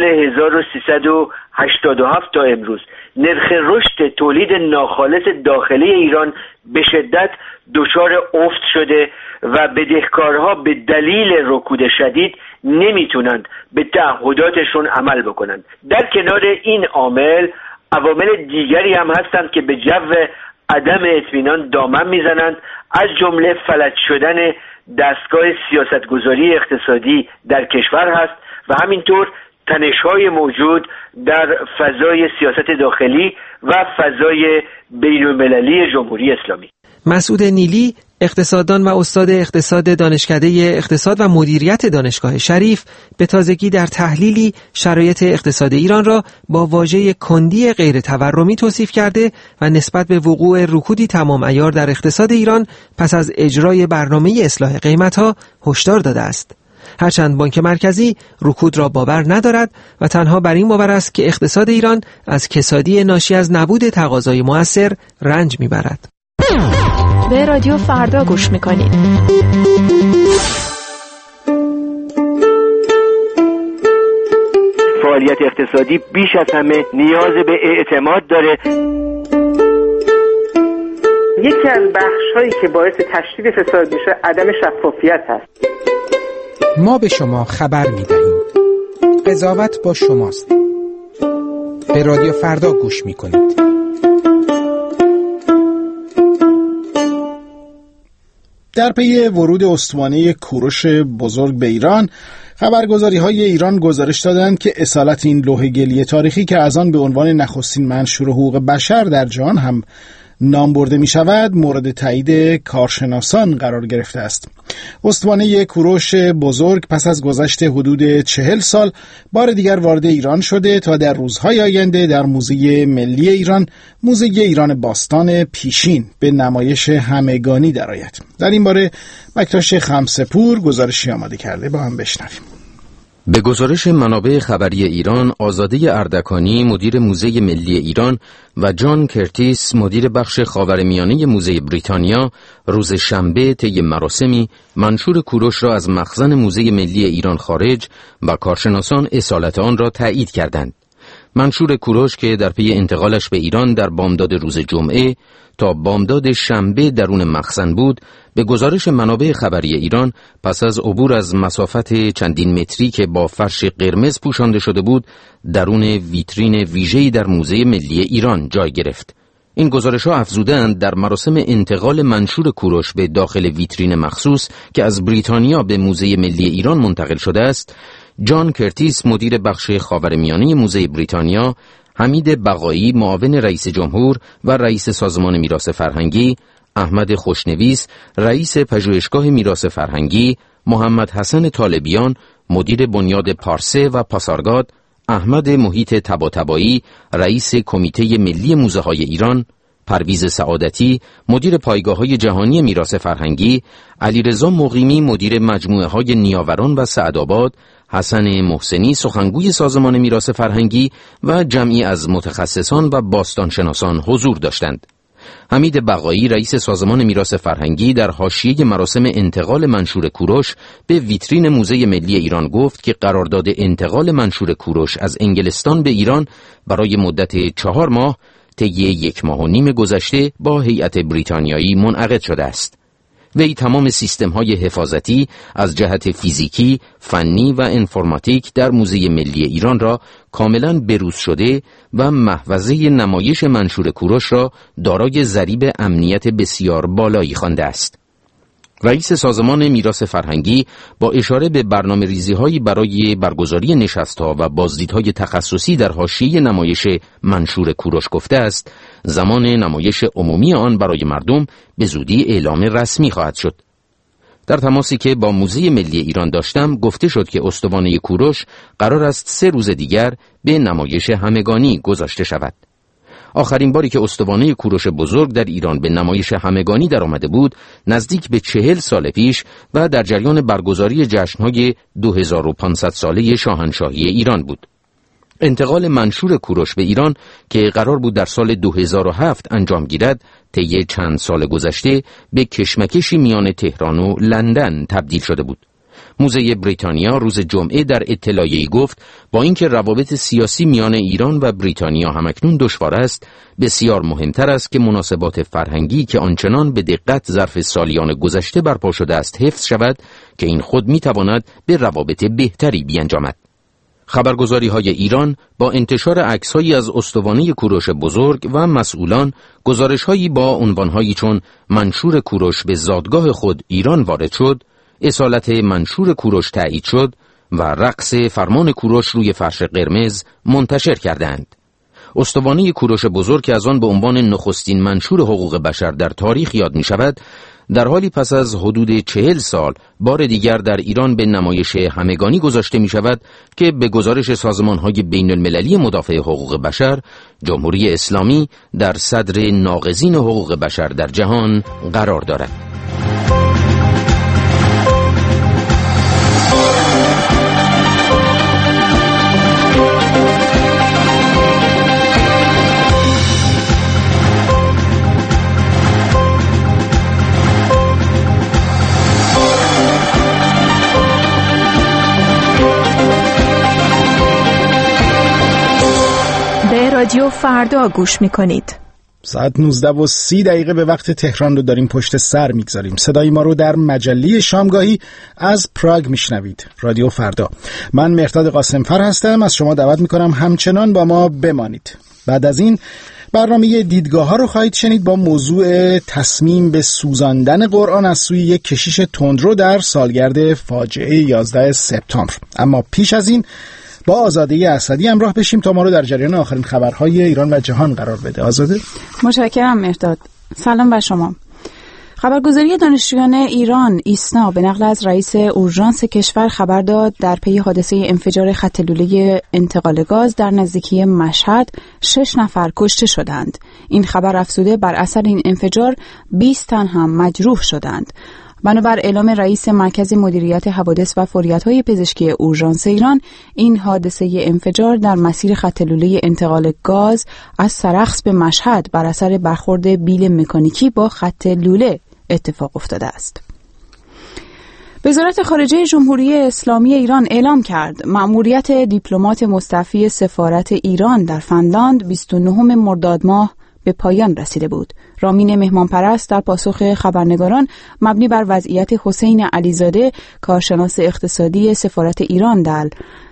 Speaker 19: 1387 تا امروز نرخ رشد تولید ناخالص داخلی ایران به شدت دچار افت شده و بدهکارها به دلیل رکود شدید نمیتونند به تعهداتشون عمل بکنند. در کنار این عامل دیگری هم هستند که به جو عدم اطمینان دامن میزنند، از جمله فلج شدن دستگاه سیاستگذاری اقتصادی در کشور هست و همینطور تنش‌های موجود در فضای سیاست داخلی و فضای بین‌المللی جمهوری اسلامی.
Speaker 16: مسعود نیلی، اقتصاددان و استاد اقتصاد دانشکده اقتصاد و مدیریت دانشگاه شریف به تازگی در تحلیلی شرایط اقتصاد ایران را با واژه کندی غیر تورمی توصیف کرده و نسبت به وقوع رکودی تمام عیار در اقتصاد ایران پس از اجرای برنامه اصلاح قیمت‌ها هشدار داده است. هرچند بانک مرکزی رکود را باور ندارد و تنها بر این باور است که اقتصاد ایران از کسادی ناشی از نبود تقاضای مؤثر رنج می‌برد.
Speaker 20: به رادیو فردا گوش میکنید.
Speaker 19: فعالیت اقتصادی بیش از همه نیاز به اعتماد داره.
Speaker 11: یکی از بخش‌هایی که باعث تشدید فساد میشه عدم شفافیت هست.
Speaker 3: ما به شما خبر میدهیم. قضاوت با شماست. به رادیو فردا گوش میکنید. در پی ورود استوانه کوروش بزرگ به ایران، خبرگزاری‌های ایران گزارش دادند که اصالت این لوح گلی تاریخی که از آن به عنوان نخستین منشور حقوق بشر در جهان هم نام برده می شود مورد تایید کارشناسان قرار گرفته است. استوانه کوروش بزرگ پس از گذشت حدود 40 سال بار دیگر وارد ایران شده تا در روزهای آینده در موزه ملی ایران، موزه ایران باستان پیشین، به نمایش همگانی درآید. در این باره مکتاش خمسه‌پور گزارشی آماده کرده، با هم بشنویم.
Speaker 4: به گزارش منابع خبری ایران، آزاده اردکانی مدیر موزه ملی ایران و جان کرتیس مدیر بخش خاورمیانه موزه بریتانیا روز شنبه طی مراسمی منشور کوروش را از مخزن موزه ملی ایران خارج و کارشناسان اصالت آن را تایید کردند. منشور کوروش که در پی انتقالش به ایران در بامداد روز جمعه تا بامداد شنبه درون مخزن بود، به گزارش منابع خبری ایران پس از عبور از مسافت چندین متری که با فرش قرمز پوشانده شده بود، درون ویترین ویژه‌ای در موزه ملی ایران جای گرفت. این گزارش‌ها افزودند در مراسم انتقال منشور کوروش به داخل ویترین مخصوص که از بریتانیا به موزه ملی ایران منتقل شده است، جان کرتیس مدیر بخش خاورمیانه موزه بریتانیا، حمید بقایی معاون رئیس جمهور و رئیس سازمان میراث فرهنگی، احمد خوشنویس رئیس پژوهشگاه میراث فرهنگی، محمد حسن طالبیان مدیر بنیاد پارسه و پاسارگاد، احمد محیط طباطبایی رئیس کمیته ملی موزه‌های ایران، پرویز سعادتی مدیر پایگاه‌های جهانی میراث فرهنگی، علیرضا مقیمی مدیر مجموعه‌های نیاوران و سعدآباد، حسن محسنی سخنگوی سازمان میراث فرهنگی و جمعی از متخصصان و باستانشناسان حضور داشتند. حمید بقایی رئیس سازمان میراث فرهنگی در حاشیه مراسم انتقال منشور کوروش به ویترین موزه ملی ایران گفت که قرارداد انتقال منشور کوروش از انگلستان به ایران برای مدت 4 ماه طی 1.5 ماه گذشته با هیئت بریتانیایی منعقد شده است. وی تمام سیستم‌های حفاظتی از جهت فیزیکی، فنی و انفرماتیک در موزه ملی ایران را کاملاً بروز شده و محفظه نمایش منشور کوروش را دارای ضریب امنیت بسیار بالایی خوانده است. رئیس سازمان میراث فرهنگی با اشاره به برنامه‌ریزی‌هایی برای برگزاری نشست‌ها و بازدیدهای تخصصی در حاشیه نمایش منشور کوروش گفته است زمان نمایش عمومی آن برای مردم به زودی اعلام رسمی خواهد شد. در تماسی که با موزه ملی ایران داشتم گفته شد که استوانه کوروش قرار است 3 روز دیگر به نمایش همگانی گذاشته شود. آخرین باری که استوانه کوروش بزرگ در ایران به نمایش همگانی در آمده بود نزدیک به 40 سال پیش و در جریان برگزاری جشن‌های 2500 ساله شاهنشاهی ایران بود. انتقال منشور کوروش به ایران که قرار بود در سال 2007 انجام گیرد، طی چند سال گذشته به کشمکشی میان تهران و لندن تبدیل شده بود. موزه بریتانیا روز جمعه در اطلاعیه‌ای گفت با اینکه روابط سیاسی میان ایران و بریتانیا همکنون دشوار است، بسیار مهمتر است که مناسبات فرهنگی که آنچنان به دقت ظرف سالیان گذشته برپا شده است حفظ شود که این خود میتواند به روابط بهتری بیانجامد. خبرگزاری‌های ایران با انتشار عکس‌هایی از استوانه کوروش بزرگ و مسئولان گزارش‌هایی با عنوان‌هایی چون منشور کوروش به زادگاه خود ایران وارد شد، اصالت منشور کوروش تایید شد و رقص فرمان کوروش روی فرش قرمز منتشر کردند. استوانه کوروش بزرگ که از آن به عنوان نخستین منشور حقوق بشر در تاریخ یاد می شود، در حالی پس از حدود 40 سال بار دیگر در ایران به نمایش همگانی گذاشته می شود که به گزارش سازمان‌های بین المللی مدافع حقوق بشر، جمهوری اسلامی در صدر ناقضین حقوق بشر در جهان قرار دارد.
Speaker 20: رادیو فردا گوش میکنید.
Speaker 3: ساعت 19:30 به وقت تهران رو داریم پشت سر میگذاریم. صدای ما رو در مجله شامگاهی از پراگ میشنوید. رادیو فردا. من مهرداد قاسمفر هستم. از شما دعوت میکنم همچنان با ما بمانید. بعد از این برنامه دیدگاه ها رو خواهید شنید با موضوع تصمیم به سوزاندن قرآن از سوی یک کشیش تندرو در سالگرد فاجعه 11 سپتامبر. اما پیش از این با آزاده اسدی همراه بشیم تا ما رو در جریان آخرین خبرهای ایران و جهان قرار بده. آزاده؟
Speaker 21: متشکرم مهرداد. سلام بر شما. خبرگزاری دانشجویان ایران ایسنا به نقل از رئیس اورژانس کشور خبر داد در پی حادثه انفجار خط لوله انتقال گاز در نزدیکی مشهد 6 نفر کشته شدند. این خبر افزوده بر اثر این انفجار 20 تن هم مجروح شدند. بنابر اعلام رئیس مرکز مدیریت حوادث و فوریت‌های پزشکی اورژانس ایران، این حادثه انفجار در مسیر خط لوله انتقال گاز از سرخس به مشهد بر اثر برخورد بیل مکانیکی با خط لوله اتفاق افتاده است. وزارت خارجه جمهوری اسلامی ایران اعلام کرد مأموریت دیپلمات مستعفی سفارت ایران در فنلاند 29 مرداد ماه به پایان رسیده بود. رامین مهمانپرست در پاسخ خبرنگاران مبنی بر وضعیت حسین علیزاده کارشناس اقتصادی سفارت ایران در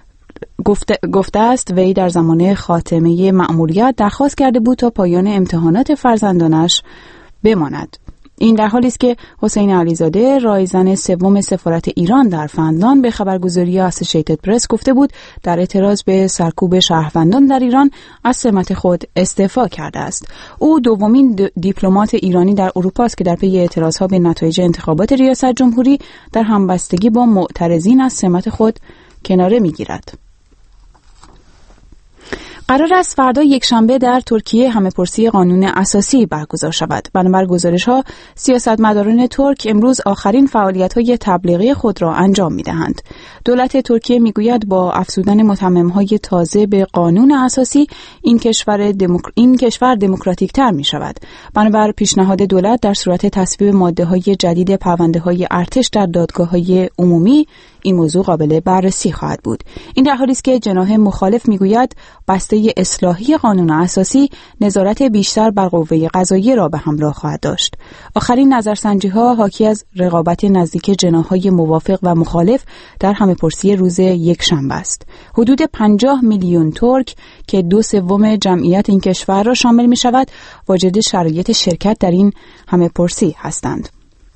Speaker 21: گفته است وی در زمان خاتمه مأموریت درخواست کرده بود تا پایان امتحانات فرزندانش بماند. این در حالی است که حسین علیزاده رایزن سوم سفارت ایران در فنلاند به خبرگزاری اسوسییتد پرس گفته بود در اعتراض به سرکوب شهروندان در ایران از سمت خود استعفا کرده است. او دومین دیپلمات ایرانی در اروپا است که در پی اعتراضها به نتایج انتخابات ریاست جمهوری در همبستگی با معترضین از سمت خود کناره می‌گیرد. قرار است فردا یکشنبه در ترکیه همه‌پرسی قانون اساسی برگزار شود. بنابر گزارش‌ها سیاستمداران ترک امروز آخرین فعالیت‌های تبلیغی خود را انجام می‌دهند. دولت ترکیه می‌گوید با افزودن متمم‌های تازه به قانون اساسی این کشور دموکراتیک‌تر می‌شود. بنابر پیشنهاد دولت در صورت تصویب ماده‌های جدید پرونده‌های ارتش در دادگاه‌های عمومی این موضوع قابل بررسی خواهد بود. این در حالی است که جناح مخالف میگوید بسته اصلاحی قانون اساسی نظارت بیشتر بر قوه قضاییه را به همراه خواهد داشت. آخرین نظرسنجی‌ها حاکی از رقابت نزدیک جناح‌های موافق و مخالف در همه‌پرسی روز یکشنبه است. حدود 50 میلیون ترک که 2/3 جمعیت این کشور را شامل می‌شود، واجد شرایط شرکت در این همه‌پرسی هستند.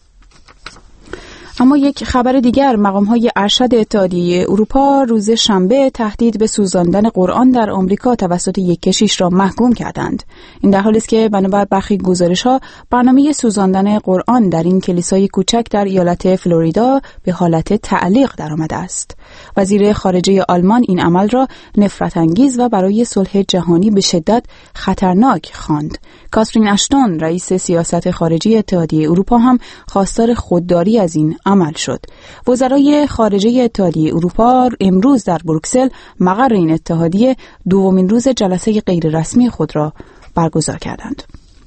Speaker 21: اما یک خبر دیگر، مقام‌های ارشد اتحادیه اروپا روز شنبه تهدید به سوزاندن قرآن در آمریکا توسط یک کشیش را محکوم کردند. این در حالی است که بنابر برخی گزارش‌ها برنامه سوزاندن قرآن در این کلیسای کوچک در ایالت فلوریدا به حالت تعلیق درآمده است. وزیر خارجه آلمان این عمل را نفرت‌انگیز و برای صلح جهانی به شدت خطرناک خواند. کاترین اشتون رئیس سیاست خارجی اتحادیه اروپا هم خواستار خودداری از این عمل شد. وزرای خارجه اتحادیه اروپا امروز در بروکسل مقر این اتحادیه دومین روز جلسه غیررسمی خود را برگزار کردند.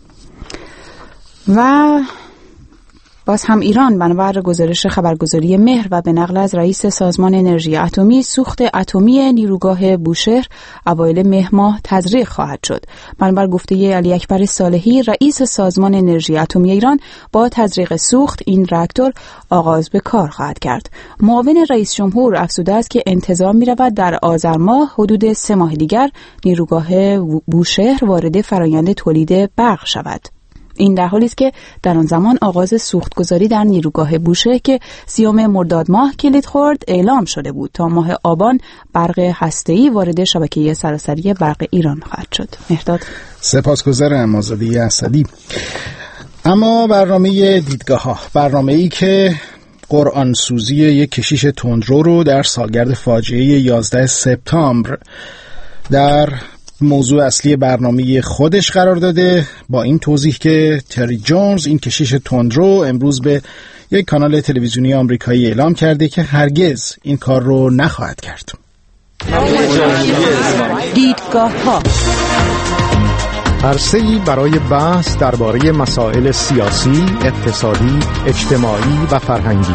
Speaker 21: و باز هم ایران بنابر گزارش خبرگزاری مهر و به نقل از رئیس سازمان انرژی اتمی، سوخت اتمی نیروگاه بوشهر اوایل مه ماه تزریق خواهد شد. بنابر گفته علی اکبر صالحی رئیس سازمان انرژی اتمی ایران، با تزریق سوخت این راکتور آغاز به کار خواهد کرد. معاون رئیس جمهور افزوده است که انتظار می‌رود در آذر ماه حدود 3 ماه دیگر نیروگاه بوشهر وارد فرآیند تولید برق شود. این در حالی است که در آن زمان آغاز سوختگذاری در نیروگاه بوشهر که 30 مرداد ماه کلید خورد اعلام شده بود. تا ماه آبان برق هسته‌ای وارد شبکه سراسری برق ایران خواهد شد. مهرداد.
Speaker 3: سپاسگزارم آزاده اسدی. اما برنامه دیدگاه‌ها، برنامه‌ای که قرآن سوزی یک کشیش تندرو رو در سالگرد فاجعه 11 سپتامبر در موضوع اصلی برنامه خودش قرار داده، با این توضیح که تری جونز، این کشیش تندرو، امروز به یک کانال تلویزیونی آمریکایی اعلام کرده که هرگز این کار رو نخواهد کرد.
Speaker 21: دیدگاه‌ها،
Speaker 1: عرصه‌ای برای بحث درباره مسائل سیاسی، اقتصادی، اجتماعی و فرهنگی.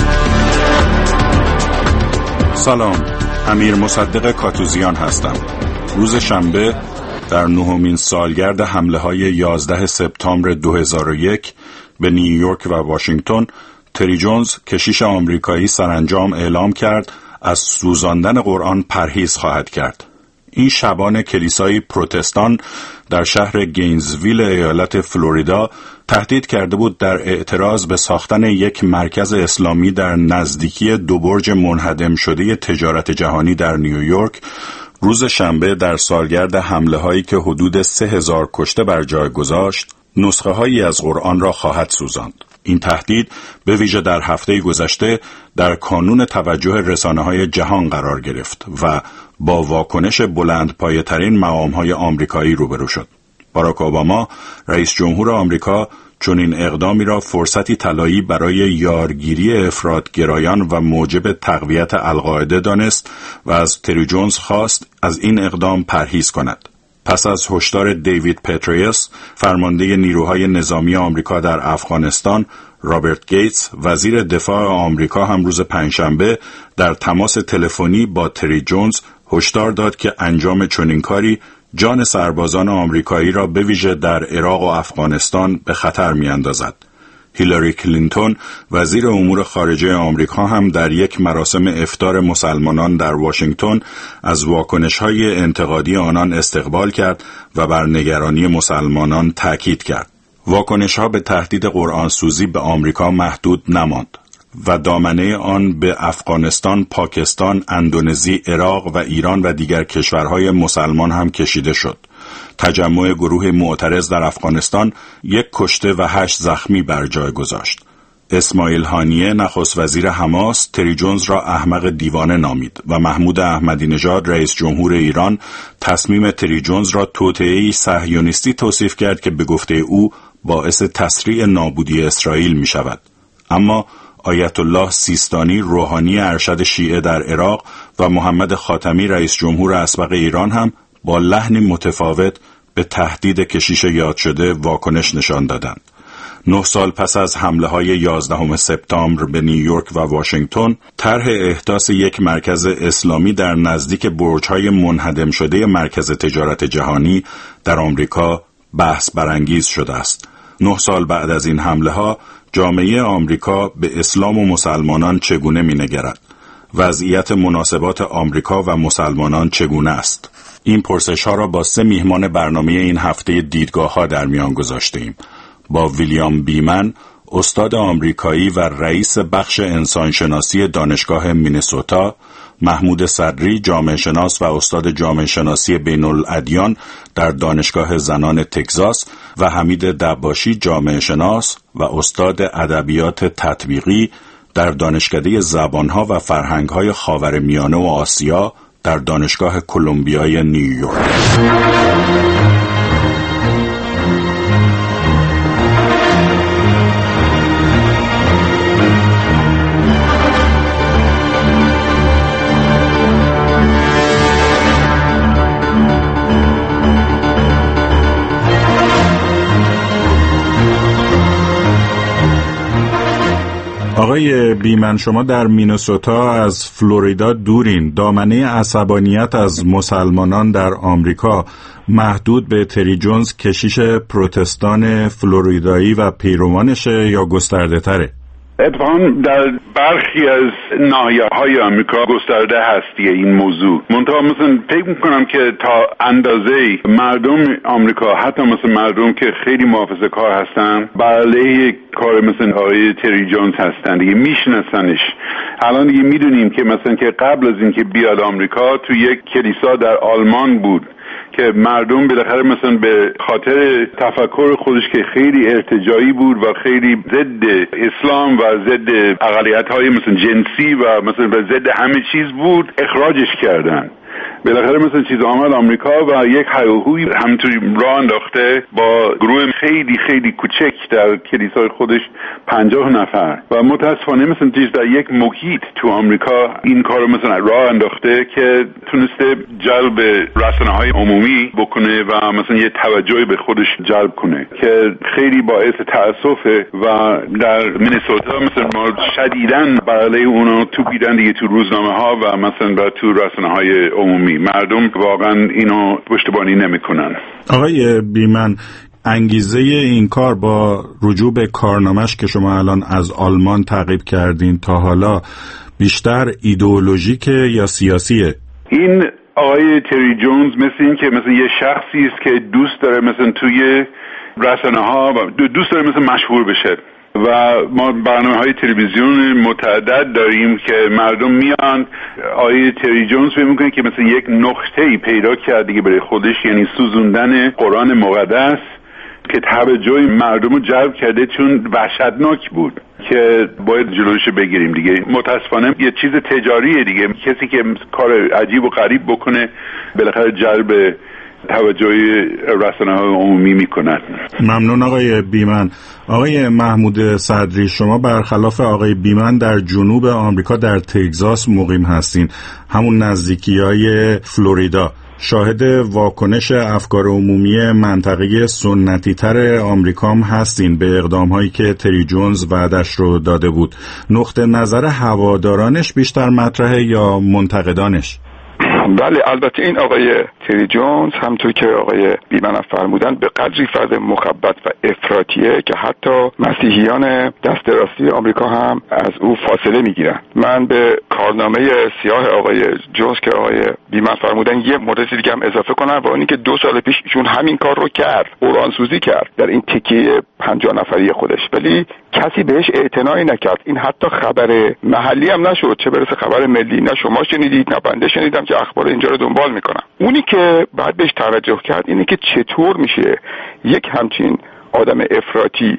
Speaker 22: سلام، امیر مصدق کاتوزیان هستم. روز شنبه در 9مین سالگرد حمله‌های 11 سپتامبر 2001 به نیویورک و واشنگتن، تری جونز، کشیش آمریکایی، سرانجام اعلام کرد از سوزاندن قرآن پرهیز خواهد کرد. این شبان کلیسای پروتستان در شهر گینزویل ایالت فلوریدا تهدید کرده بود در اعتراض به ساختن یک مرکز اسلامی در نزدیکی دو برج منهدم شده تجارت جهانی در نیویورک، روز شنبه در سالگرد حمله هایی که حدود 3000 کشته بر جای گذاشت، نسخه هایی از قرآن را خواهد سوزاند. این تهدید به ویژه در هفته گذشته در کانون توجه رسانه‌های جهان قرار گرفت و با واکنش بلندپایه‌ترین مقام‌های آمریکایی روبرو شد. باراک اوباما، رئیس جمهور آمریکا، چنین اقدامی را فرصتی طلایی برای یارگیری افراط‌گرایان و موجب تقویت القاعده دانست و از تری جونز خواست از این اقدام پرهیز کند. پس از هشدار دیوید پتریوس، فرمانده نیروهای نظامی آمریکا در افغانستان، رابرت گیتس، وزیر دفاع آمریکا، هم روز پنجشنبه در تماس تلفنی با تری جونز هشدار داد که انجام چنین کاری جان سربازان آمریکایی را به ویژه در عراق و افغانستان به خطر می‌اندازد. هیلاری کلینتون، وزیر امور خارجه آمریکا، هم در یک مراسم افطار مسلمانان در واشنگتن از واکنش‌های انتقادی آنان استقبال کرد و بر نگرانی مسلمانان تاکید کرد. واکنش‌ها به تهدید قرآن سوزی به آمریکا محدود نماند و دامنه آن به افغانستان، پاکستان، اندونزی، عراق و ایران و دیگر کشورهای مسلمان هم کشیده شد. تجمع گروه معترض در افغانستان 1 کشته و 8 زخمی بر جای گذاشت. اسماعیل هانیه، نخست وزیر حماس، تری جونز را احمق دیوانه نامید و محمود احمدی نژاد، رئیس جمهور ایران، تصمیم تری جونز را توطئه‌ای صهیونیستی توصیف کرد که به گفته او باعث تسریع نابودی اسرائیل می شود. اما آیت الله سیستانی، روحانی ارشد شیعه در عراق، و محمد خاتمی، رئیس جمهور اسبق ایران، هم با لحنی متفاوت به تهدید کشیش یاد شده واکنش نشان دادند. 9 سال پس از حمله‌های 11 سپتامبر به نیویورک و واشنگتن، طرح احداث یک مرکز اسلامی در نزدیک برج‌های منهدم شده مرکز تجارت جهانی در آمریکا بحث برانگیز شده است. 9 سال بعد از این حمله‌ها، جامعه آمریکا به اسلام و مسلمانان چگونه می‌نگرد؟ وضعیت مناسبات آمریکا و مسلمانان چگونه است؟ این پرسش‌ها را با 3 میهمان برنامه این هفته دیدگاه‌ها در میان گذاشتیم. با ویلیام بیمن، استاد آمریکایی و رئیس بخش انسانشناسی دانشگاه مینسوتا، محمود صدری، جامعه شناس و استاد جامعه شناسی بین الادیان در دانشگاه زنان تگزاس، و حمید دباشی، جامعه شناس و استاد ادبیات تطبیقی در دانشکده زبانها و فرهنگهای خاورمیانه و آسیا در دانشگاه کلمبیای نیویورک. آقای بیمن، شما در مینسوتا از فلوریدا دورین. دامنه عصبانیت از مسلمانان در آمریکا محدود به تری جونز، کشیش پروتستان فلوریدایی و پیروانشه یا گسترده تره؟ اتفاقا در برخی از ناحیه‌های آمریکا گسترده هست این موضوع. منتها مثلا فکر می‌کنم که تا اندازه مردم آمریکا، حتی مثلا مردم که خیلی محافظه‌کار هستن، بر علیه کار مثلا آقای تری جونز هستن دیگه، میشناسنش. الان دیگه میدونیم که مثلا که قبل از اینکه بیاد آمریکا تو یک کلیسا در آلمان بود که مردم بالاخره مثلا به خاطر تفکر خودش که خیلی ارتجاعی بود و خیلی ضد اسلام و ضد اقلیت‌های مثلا جنسی و مثلا ضد همه چیز بود، اخراجش کردن. بالاخره مثلا چیز آمد آمریکا و یک هیاهوی همینطوری راه انداخته با گروه خیلی خیلی کوچک در کلیسای خودش 50 نفر و متاسفانه مثلا چیز در یک محیط تو آمریکا این کارو مثلا راه انداخته که تونسته جلب رسانه‌های عمومی بکنه و مثلا یه توجهی به خودش جلب کنه که خیلی باعث تأسفه و در مینیسوتا مثلا ما شدیداً بر علیه اونا توپیدن دیگه تو روزنامه‌ها و مثلا تو رسانه‌های عمومی. مردم واقعا اینو پشتیبانی نمی‌کنن. آقای بیمن، انگیزه این کار با رجوع به کارنامه‌اش که شما الان از آلمان تعقیب کردین تا حالا بیشتر ایدئولوژیکه یا سیاسیه؟ این آقای تری جونز مثل این که مثلا یه شخصی است که دوست داره مثلا توی رسانه‌ها دوست داره مثلا مشهور بشه و ما برنامه‌های تلویزیون متعدد داریم که مردم میان آیه تری جونز فکر می‌کنه که مثلا یک نقطه‌ای پیدا کرد دیگه برای خودش، یعنی سوزوندن قرآن مقدس که توجه مردم رو جلب کرده چون وحشتناک بود که باید جلوش بگیریم دیگه. متاسفانه یه چیز تجاریه دیگه، کسی که کار عجیب و غریب بکنه بالاخره جلب توجه رسانه‌های عمومی میکنن. ممنون آقای بیمن. آقای محمود صدری، شما برخلاف آقای بیمن در جنوب آمریکا در تگزاس مقیم هستین، همون نزدیکی‌های فلوریدا. شاهد واکنش افکار عمومی منطقه سنتی تر آمریکا هم هستین به اقدام‌هایی که تری جونز وعدش رو داده بود. نقطه نظر هوادارانش بیشتر مطرحه یا منتقدانش؟
Speaker 2: بله، البته این آقای تری جونز همونطور که آقای بیمن فرمودن به قدری فرد مخبط و افراطیه که حتی مسیحیان دست راستی آمریکا هم از او فاصله میگیرن. من به کارنامه سیاه آقای جونز که آقای بیمن فرمودن یه مورد دیگه هم اضافه کنم و اونی که 2 سال پیش ایشون همین کار رو کرد، قرآنسوزی کرد در این تکیه 50 نفری خودش، ولی کسی بهش اعتنایی نکرد. این حتی خبر محلی هم نشد، چه برسه خبر ملی. نه شما شنیدید نه بنده شنیدم که اخبار اینجا رو دنبال میکنم. اونی که بعد بهش توجه کرد اینه که چطور میشه یک همچین آدم افراطی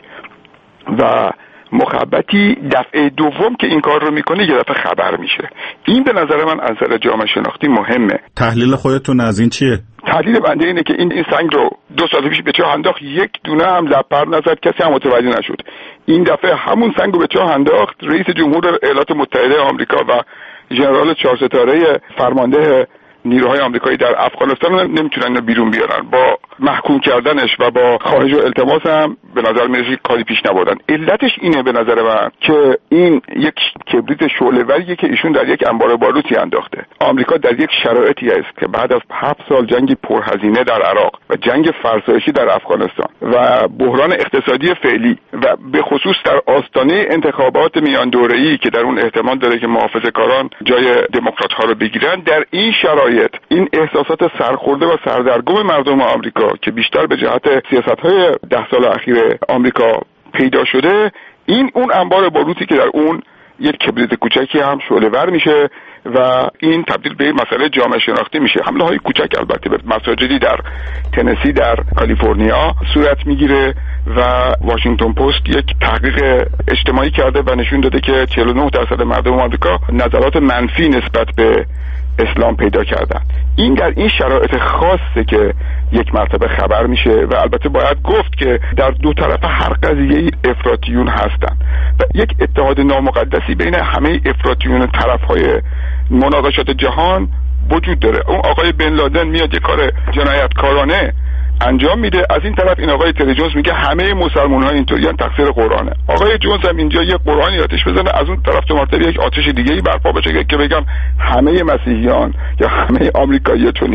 Speaker 2: و مخبطی دفعه دوم که این کار رو میکنه یه دفعه خبر میشه. این به نظر من از نظر جامعه شناختی مهمه.
Speaker 22: تحلیل خودتون از این چیه؟
Speaker 2: تحلیل بنده اینه که این سنگ رو 2 سال پیش به چاه انداخت، یک دونه هم لپر نزد، کسی هم متوجه نشد. این دفعه همون سنگ رو به چاه انداخت رئیس جمهور ایالات متحده آمریکا و ژنرال 4 ستاره فرمانده نیروهای آمریکایی در افغانستان نمیتونن بیرون بیارن. با محکوم کردنش و با خواهش و التماس هم به نظر میرسه کاری پیش نبردن. علتش اینه به نظر من که این یک کبریت شعله‌وریه که ایشون در یک انبار باروتی انداخته. آمریکا در یک شرایطی است که بعد از 7 سال جنگ پرهزینه در عراق و جنگ فرسایشی در افغانستان و بحران اقتصادی فعلی و به خصوص در آستانه انتخابات میان دوره‌ای که در اون احتمال داره که محافظه‌کاران جای دموکرات‌ها رو بگیرن، در این شرایط این احساسات سرخورده و سردرگم مردم آمریکا که بیشتر به جهت سیاست‌های 10 سال اخیر آمریکا پیدا شده، این اون انبار باروتی که در اون یک کبریت کوچکی هم شعله‌ور میشه و این تبدیل به مسئله جامعه شناختی میشه. حمله‌های کوچک البته به مساجدی در تنسی در کالیفرنیا صورت میگیره و واشنگتن پست یک تحقیق اجتماعی کرده و نشون داده که 49% مردم آمریکا نظرات منفی نسبت به اسلام پیدا کردن. این در این شرایط خاصه که یک مرتبه خبر میشه و البته باید گفت که در دو طرف هر قضیه افراطیون هستن و یک اتحاد نامقدسی بین همه افراطیون طرفهای مناقشات جهان وجود داره. اون آقای بن لادن میاد یک کار جنایتکارانه انجام میده، از این طرف این آقای تری جونز میگه همه مسلمان‌ها اینطوریان، تقصیر قرآنه. آقای جونز هم اینجا یه قرآنی آتش بزنه، از اون طرف تو مرتبه یک آتش دیگه‌ای برپا بشه که بگم همه مسیحیان یا همه آمریکایی‌ها چنینن.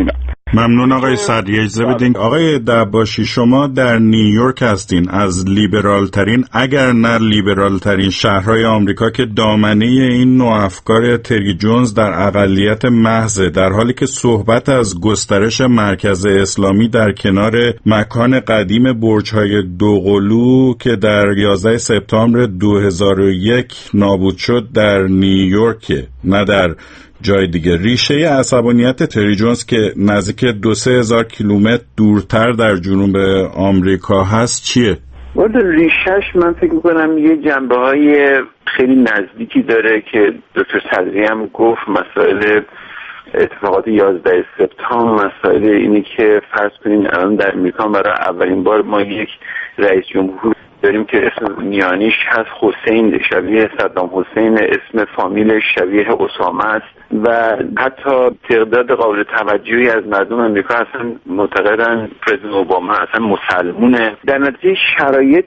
Speaker 22: ممنون آقای صدری. اجازه بدین آقای دباشی، شما در نیویورک هستین، از لیبرال ترین اگر نه لیبرال ترین شهرهای آمریکا که دامنه این نوع افکار تری جونز در اقلیت محض، در حالی که صحبت از گسترش مرکز اسلامی در کنار مکان قدیم برج‌های دوقلو که در 11 سپتامبر 2001 نابود شد در نیویورک، نه در جای دیگه. ریشه عصبانیت تری جونز که نزدیک 2-3 هزار کیلومتر دورتر در جنوب آمریکا هست چیه؟
Speaker 13: ریشش من فکر میکنم یه جنبه های خیلی نزدیکی داره که دکتر صدری هم گفت، مسائل اتفاقات 11 سپتامبر، مسائل اینی که فرض کنین الان در امریکا برای اولین بار ما یک رئیس جمهور داریم که اسم میانیش هست حسین، شبیه صدام حسین، اسم فامیلش شبیه اسامه است و حتی تعداد قابل توجهی از مردم امریکا اصلا معتقدن پرزیدنت اوباما اصلا مسلمونه. در نتیجه شرایط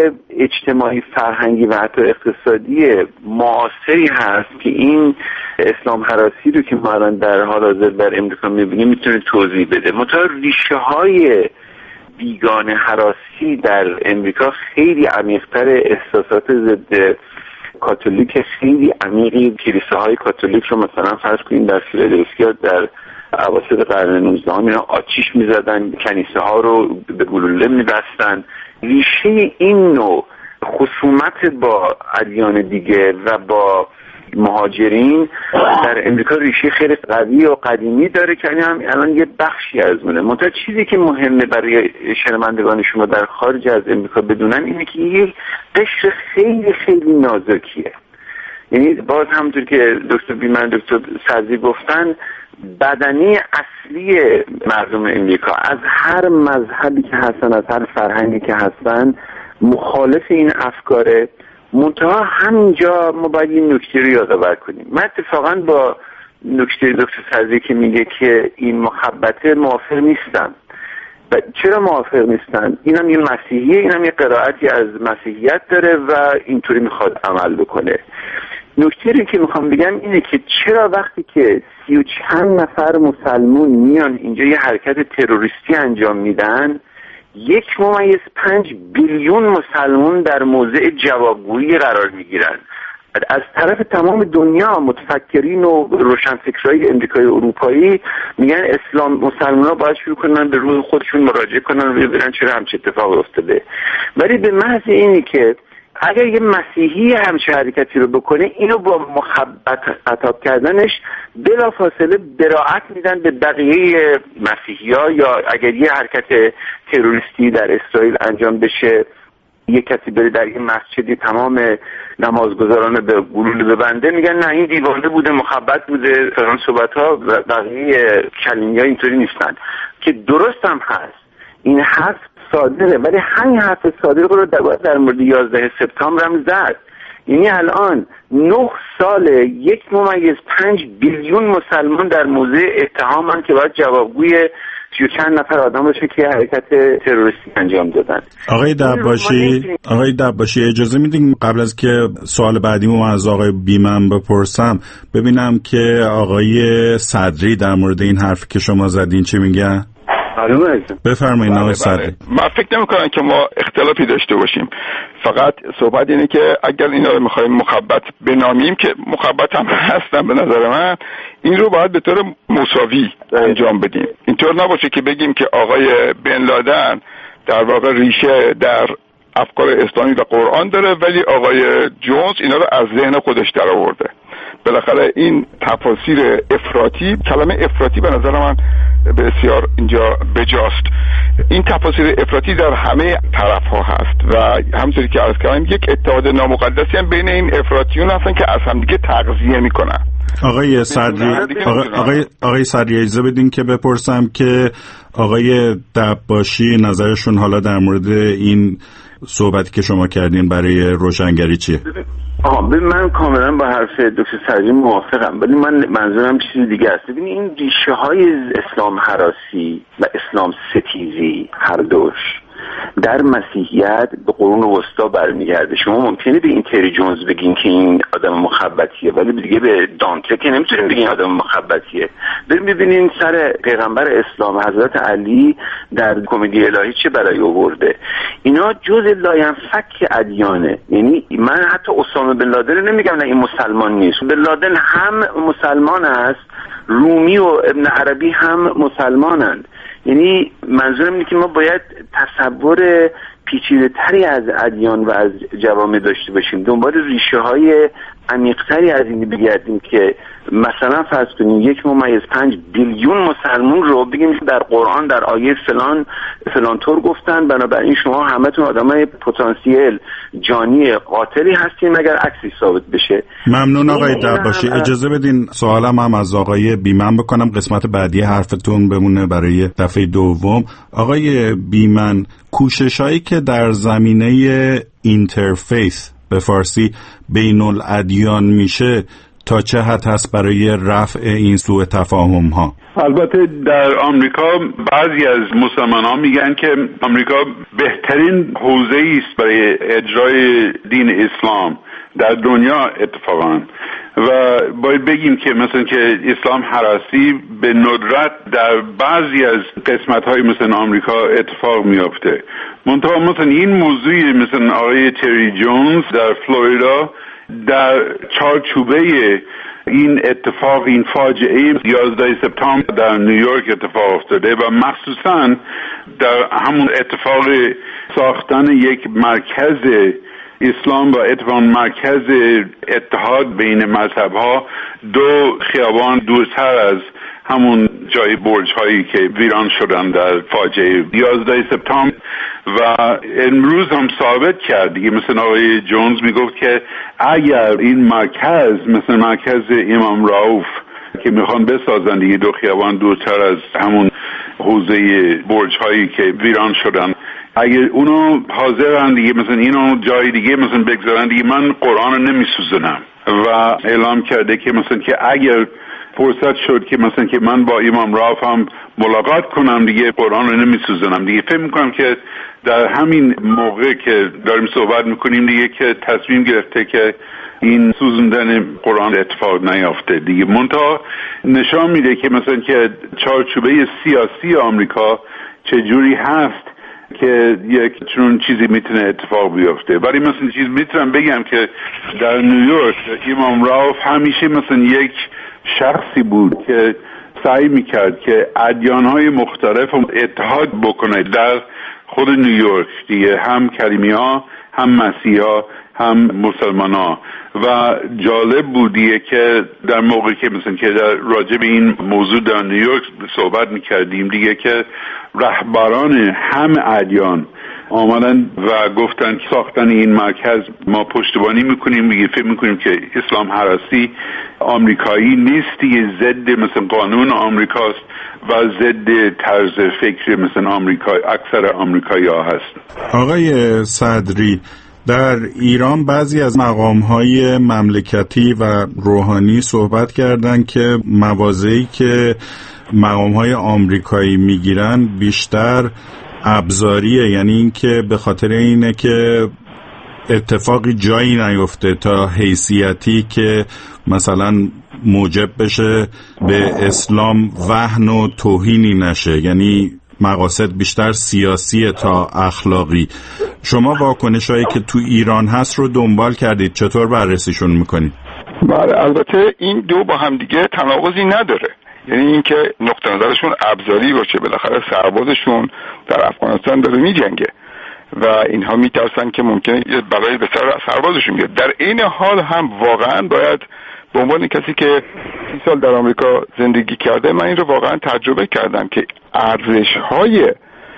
Speaker 13: اجتماعی، فرهنگی و حتی اقتصادی معاصری هست که این اسلام هراسی رو که ما الان در حال حاضر در امریکا میبینیم میتونه توضیح بده. منتها ریشه های بیگانه هراسی در امریکا خیلی عمیق‌تر، احساسات ضد کاتولیک خیلی عمیقی، کلیساهای کاتولیک رو مثلا فرض کنید در فیلادلفیا در اواسط قرن 19 اینا آتیش می‌زدن، کنیسه ها رو به گلوله می‌بستن. ریشه این نوع خصومت با ادیان دیگه و با مهاجرین در امریکا ریشه خیلی قوی و قدیمی داره که هم الان یه بخشی از اونه. منتها چیزی که مهمه برای شنوندگان شما در خارج از امریکا بدونن اینه که یه قشر خیلی خیلی نازکیه. یعنی باز همونطور که دکتر بیمن، دکتر صدری گفتن، بدنی اصلی مردم امریکا از هر مذهبی که هستن، از هر فرهنگی که هستن، مخالف این افکاره. منتها همینجا ما باید این نکته رو یادآور کنیم. من اتفاقا با نکته دکتر صدری که میگه که این محبته موافق نیستم. و چرا موافق نیستن؟ اینم یه مسیحیه، اینم یه قرائتی از مسیحیت داره و اینطوری میخواد عمل بکنه. نکته رو که میخوام بگم اینه که چرا وقتی که 30 و چند نفر مسلمون میان اینجا یه حرکت تروریستی انجام میدن، 1.5 بیلیون مسلمون در موضع جوابگویی قرار میگیرن از طرف تمام دنیا. متفکرین و روشنفکرای امریکایی و اروپایی میگن اسلام مسلمان‌ها باید شروع کنن به روح خودشون مراجعه کنن و ببینن چرا همچین اتفاقی افتاده. ولی به محض اینی که اگر یه مسیحی همچین حرکتی رو بکنه، اینو با محبت خطاب کردنش بلافاصله براعت میدن به بقیه مسیحی‌ها. یا اگر یه حرکت تروریستی در اسرائیل انجام بشه، یه کسی بره در این مسجدی تمام نمازگزاران به گلوله ببنده، میگن نه این دیوانه بوده، مخبط بوده، فران صحبت‌ها و بقیه کلمی‌ها اینطوری نیستن. که درست هم هست، این حرف صادره، ولی همین حرف صادره رو در مورد 11 سپتامبر هم زد. یعنی الان 9 ساله 1.5 بیلیون مسلمان در موضع اتهامن که باید جوابگوی 30 و چند نفر آدم باشه که حرکت تروریستی انجام دادن.
Speaker 22: آقای دباشی اجازه میدین قبل از که سوال بعدیمو از آقای بیمن بپرسم، ببینم که آقای صدری در مورد این حرفی که شما زدین چه میگن؟ بفرمایید آقای صدری.
Speaker 2: من فکر نمی‌کنم که ما اختلافی داشته باشیم، فقط صحبت اینه که اگر اینا رو می‌خوایم مخبط بنامیم، که مخبط هم هستن به نظر من، این رو باید به طور مساوی انجام بدیم. اینطور نباشه که بگیم که آقای بن لادن در واقع ریشه در افکار اسلامی و قرآن داره ولی آقای جونز اینا رو از ذهن خودش در آورده. بالاخره این تفاسیر افراطی، کلمه افراطی به نظر من بسیار اینجا بجاست. این تفاسیر افراطی در همه طرف ها هست و همونطوری که عرض کردم یک اتحاد نامقدسی هم بین این افراطیون هستن که از همدیگه تغذیه میکنن.
Speaker 22: آقای صدری اجازه بدین که بپرسم که آقای دباشی نظرشون حالا در مورد این صحبتی که شما کردین برای روشنگری چیه؟
Speaker 13: من کاملا با حرف دکتر صدری موافقم، ولی من منظورم چیز دیگه است. ببینید این ریشه های اسلام هراسی و اسلام ستیزی هر دوش
Speaker 5: در مسیحیت به قرون وسطا برمیگرده. شما ممکنه به این تری جونز بگین که این آدم مخبطیه، ولی دیگه به دانته که نمیتونین بگین آدم مخبطیه. بریم ببینین سر پیغمبر اسلام حضرت علی در کمدی الهی چه بلایی آورده. اینا جز لاینفک ادیانه. یعنی من حتی اسامه بن لادن نمیگم نه این مسلمان نیست، بن لادن هم مسلمان است، رومی و ابن عربی هم مسلمانند. یعنی منظورم اینه که ما باید تصور پیچیده تری از ادیان و از جوامع داشته باشیم، دنبال ریشه های عمیق‌تری از این بگردیم که مثلا فرض کنیم 1.5 بیلیون مسلمون رو بگیم در قرآن در آیه فلان طور گفتن، بنابراین شما همتون آدمای پتانسیل جانی قاتلی هستین مگر عکسی ثابت بشه.
Speaker 22: ممنون آقای دباشی. اجازه بدین سوالم هم از آقای بیمن بکنم، قسمت بعدی حرفتون بمونه برای دفعه دوم. آقای بیمن، کوششایی که در زمینه اینترفیس به فارسی بین الادیان میشه تا چه حد هست برای رفع این سوء تفاهم ها؟
Speaker 6: البته در آمریکا بعضی از مسلمانان میگن که آمریکا بهترین حوزه‌ای است برای اجرای دین اسلام در دنیا اتفاقا، و باید بگیم که مثلا که اسلام هراستی به ندرت در بعضی از قسمت‌های مثلا آمریکا اتفاق میافته. منتها مثلا این موضوعی مثلا آقای تری جونز در فلوریدا در چارچوبه این اتفاق، این فاجعه 11 سپتامبر در نیویورک اتفاق افتاده و مخصوصا در همون اتفاق ساختن یک مرکز اسلام و اتفاق مرکز اتحاد بین مذهب‌ها 2 خیابان دورتر از همون جای برج هایی که ویران شدن در فاجعه 11 سپتامبر. و امروز هم ثابت کرد دیگه، مثلا آقای جونز میگفت که اگر این مرکز مثل مرکز امام رؤوف که میخوان بسازن دیگه 2 خیابان دورتر از همون حوزه برج هایی که ویران شدن، اگر اونو حاضرن دیگه مثلا اینو جای دیگه مثلا بگذارن دیگه من قرآن رو نمیسوزنم. و اعلام کرده که مثلا که اگر فرصت شد که مثلا که من با امام رؤوف هم ملاقات کنم دیگه قرآن رو نمیسوزنم دیگه. فکر میکنم که در همین موقع که داریم صحبت میکنیم دیگه که تصمیم گرفته که این سوزوندن قرآن اتفاق نیافته دیگه. منتها نشان میده که مثلا که چارچوبه سیاسی آمریکا چجوری هست که یک چون چیزی میتونه اتفاق بیفته. ولی مثلا چیز میتونم بگم که در نیویورک امام رؤوف همیشه مثلا یک شخصی بود که سعی میکرد که ادیانهای مختلف اتحاد بکنه در خود نیویورک دیگه، هم کلیمی ها هم مسیحی ها هم مسلمان ها. و جالب بودیه که در موقعی که مثلا که در راجع به این موضوع در نیویورک صحبت میکردیم دیگه که رهبران هم ادیان آمدن و گفتن که ساختن این مرکز ما پشتیبانی میکنیم دیگه. فکر میکنیم که اسلام هراستی آمریکایی نیست دیگه، ضد مثلا قانون آمریکاست و ضد طرز فکر مثلا اکثر آمریکایی ها هست.
Speaker 22: آقای صدری، در ایران بعضی از مقام‌های مملکتی و روحانی صحبت کردند که مواضعی که مقام‌های آمریکایی میگیرن بیشتر ابزاریه، یعنی این که به خاطر اینه که اتفاقی جایی نیفته تا حیثیتی که مثلا موجب بشه به اسلام وهن و توهینی نشه، یعنی مقاصد بیشتر سیاسی تا اخلاقی. شما واکنشایی که تو ایران هست رو دنبال کردید، چطور بررسیشون میکنید؟
Speaker 2: بله، البته این دو با هم دیگه تناقضی نداره، یعنی اینکه نقطه نظرشون ابزاری باشه، بالاخره سربازشون در افغانستان داره میجنگه و اینها میترسن که ممکنه بلایی به سر سربازشون بیاد. در این حال هم واقعا باید به عنوان کسی که 30 سال در آمریکا زندگی کرده، من این رو واقعا تجربه کردم که ارزش‌های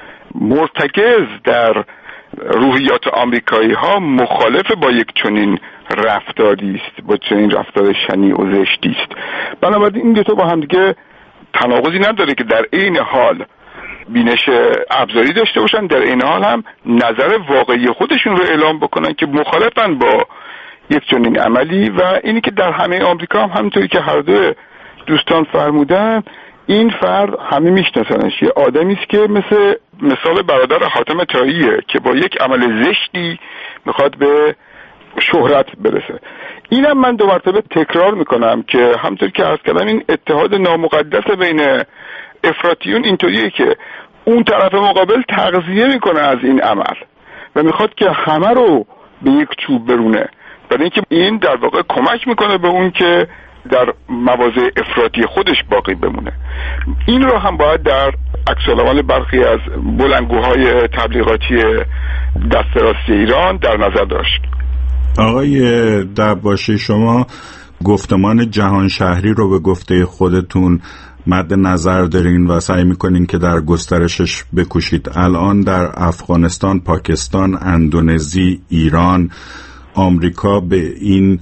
Speaker 2: مرتکز در روحیات آمریکایی ها مخالف با یک چنین رفتاری است، با چنین رفتار شنیع و زشتی است. بنابراین این دو تا با هم دیگه تناقضی نداره که در این حال بینش ابزاری داشته باشن، در این حال هم نظر واقعی خودشون رو اعلام بکنن که مخالفن با یک چنین عملی. و اینی که در همه آمریکا هم همونطوری که هر دو دوستان فرمودن، این فرد همه میشناسنش، یه آدمی است که مثال برادر حاتم طاییه که با یک عمل زشتی میخواد به شهرت برسه. اینم من 2 مرتبه تکرار میکنم که همونطور که عرض کردم این اتحاد نامقدس بین افراطیون اینطوریه که اون طرف مقابل تغذیه میکنه از این عمل و میخواد که همه رو به یک چوب برونه، برای اینکه این در واقع کمک میکنه به اون که در مواضع افراطی خودش باقی بمونه. این رو هم باید در عکس العمل برخی از بلندگوهای تبلیغاتی دست راست ایران در نظر داشت.
Speaker 22: آقای دباشی، شما گفتمان جهان شهری رو به گفته خودتون مد نظر دارین و سعی میکنین که در گسترشش بکوشید. الان در افغانستان، پاکستان، اندونزی، ایران، آمریکا به این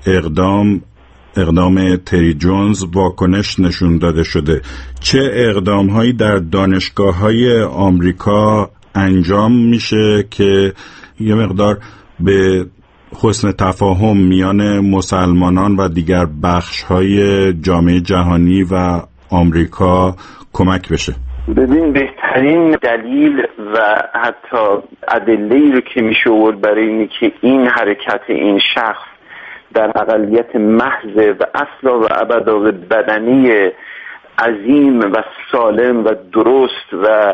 Speaker 22: اقدام تری جونز واکنش نشون داده شده. چه اقدام‌هایی در دانشگاه‌های آمریکا انجام میشه که یه مقدار به حسن تفاهم میان مسلمانان و دیگر بخش‌های جامعه جهانی و آمریکا کمک بشه؟
Speaker 5: ببین، بهترین دلیل و حتی ادله‌ای رو که میشه آورد برای اینه که این حرکت این شخص در اقلیت محض و اصلا و ابدا بدنی عظیم و سالم و درست و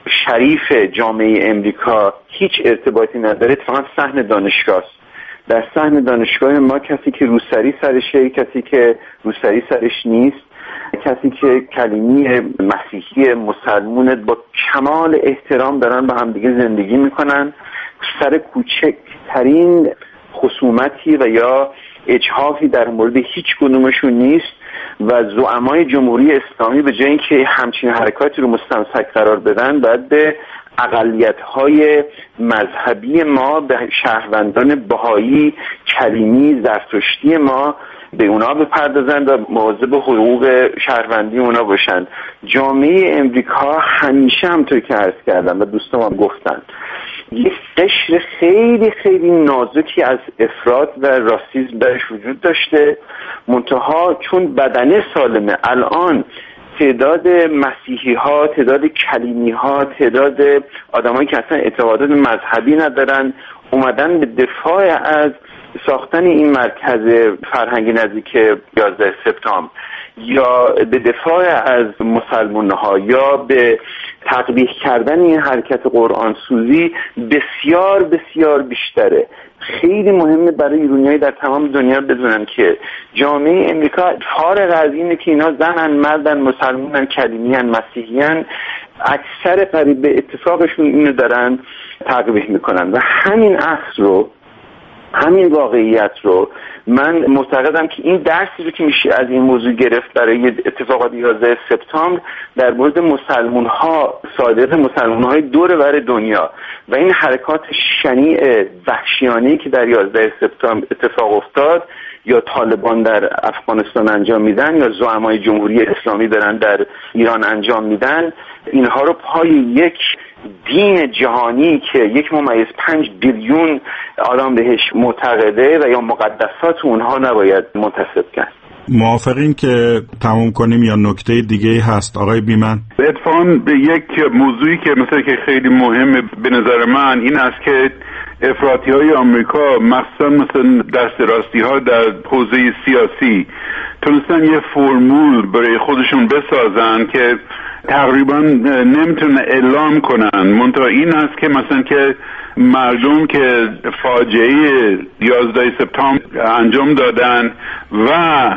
Speaker 5: شریف جامعه امریکا هیچ ارتباطی نداره، فقط صحن دانشگاه است. در صحن دانشگاه ما کسی که روسری سرشه، کسی که روسری سرش نیست، کسی که کلیمی مسیحی مسلمون با کمال احترام دارن با همدیگه زندگی میکنن، سر کوچکترین خصومتی و یا اجحافی در مورد هیچ کدومشون نیست و زعمای جمهوری اسلامی به جای اینکه همچین حرکاتی رو مستمسک قرار بدن باید به اقلیت‌های مذهبی ما، به شهروندان بهایی، کلیمی، زرتشتی ما، به اونا بپردازن و مواظب حقوق شهروندی اونا باشن. جامعه امریکا همیشه همطور که عرض کردم و دوستان هم گفتن یک قشر خیلی خیلی نازکی از افراط و راسیسم درش وجود داشته، منتها چون بدنه سالمه الان تعداد مسیحی ها، تعداد کلیمی ها، تعداد آدمایی که اصلا اعتقادات مذهبی ندارن اومدن به دفاع از ساختن این مرکز فرهنگی نزدیک 11 سپتامبر یا به دفاع از مسلمان ها یا به تقبیح کردن این حرکت قرآن سوزی بسیار بسیار بیشتره. خیلی مهمه برای ایرانی‌ها در تمام دنیا بدونن که جامعه امریکا فارغ از اینه که اینا زنن، مردن، مسلمانن، کلیمیان، مسیحیان، اکثر قریب به اتفاقشون اینو دارن تقبیح میکنن و همین اصل رو، همین واقعیت رو من معتقدم که این درسی رو که میشه از این موضوع گرفت برای اتفاقات 11 سپتامبر در مورد مسلمان‌ها، صادق مسلمان‌های دور و بر دنیا و این حرکات شنیع وحشیانه‌ای که در 11 سپتامبر اتفاق افتاد یا طالبان در افغانستان انجام میدن یا زعمای جمهوری اسلامی دارن در ایران انجام میدن، اینها رو پای یک دین جهانی که 1.5 بیلیون آدم بهش معتقده و یا مقدسات اونها نباید منتسب کرد.
Speaker 22: موافقین که تموم کنیم یا نکته دیگه هست آقای بیمن؟
Speaker 6: اتفاقاً به یک موضوعی که مثلا که خیلی مهمه به نظر من این است که افراطی های آمریکا مخصوصا مثلا دست راستی ها در حوزه سیاسی تونستن یه فرمول برای خودشون بسازن که تقریبا نمیتونه اعلام کنن، منتها این است که مثلا که مردم که فاجعه 11 سپتامبر انجام دادن و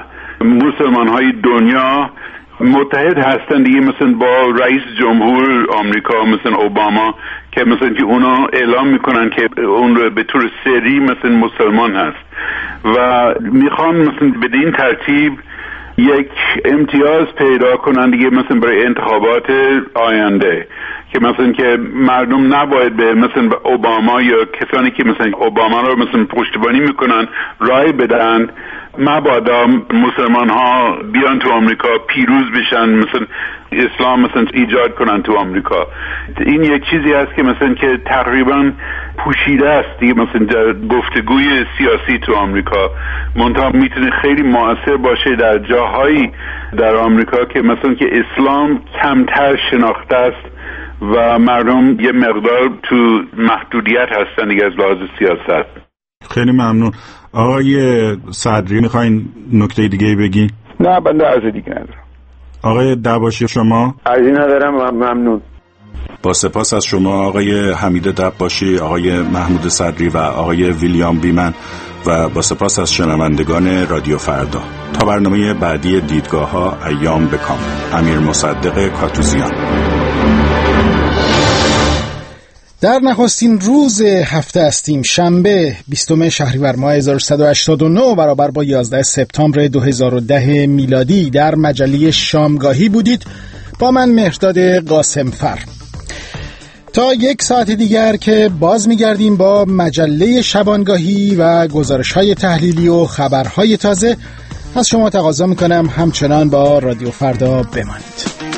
Speaker 6: مسلمان های دنیا متحد هستن دیگه، مثلا با رئیس جمهور آمریکا مثلا اوباما که مثلا که اونا اعلام میکنن که اون رو به طور سری مثلا مسلمان هست و میخوان مثلا بدین ترتیب یک امتیاز پیدا کنن دیگه مثلا برای انتخابات آینده که مثلا که مردم نباید به مثلا به اوباما یا کسانی که مثلا اوباما رو مثلا پشتیبانی میکنن رای بدن مبادا مسلمان ها بیان تو آمریکا پیروز بشن، مثلا اسلام مثلا ایجاد کنن تو آمریکا. این یک چیزی هست که مثلا که تقریبا پوشیده است دیگه، مثلا در گفتگوی سیاسی تو آمریکا منتها میتونه خیلی مؤثر باشه در جاهایی در آمریکا که مثلا که اسلام کمتر شناخته است و مردم یه مقدار تو محدودیت هستن دیگه از لحاظ سیاست.
Speaker 22: خیلی ممنون. آقای صدری میخواین نکته دیگه بگین؟
Speaker 2: نه بنده عرض دیگه ندارم.
Speaker 22: آقای دباشی شما؟
Speaker 5: عرضی ندارم، ممنون.
Speaker 22: با سپاس از شما آقای حمید دباشی، آقای محمود صدری و آقای ویلیام بیمن و با سپاس از شنوندگان رادیو فردا. تا برنامه بعدی دیدگاه ها، ایام بکام. امیر مصدق کاتوزیان.
Speaker 3: در نخستین روز هفته هستیم، شنبه 20 شهریور ماه 1389 برابر با 11 سپتامبر 2010 میلادی. در مجله شامگاهی بودید با من مهرداد قاسمفر. تا یک ساعت دیگر که باز میگردیم با مجله شبانگاهی و گزارش‌های تحلیلی و خبرهای تازه. از شما تقاضا میکنم همچنان با رادیو فردا بمانید.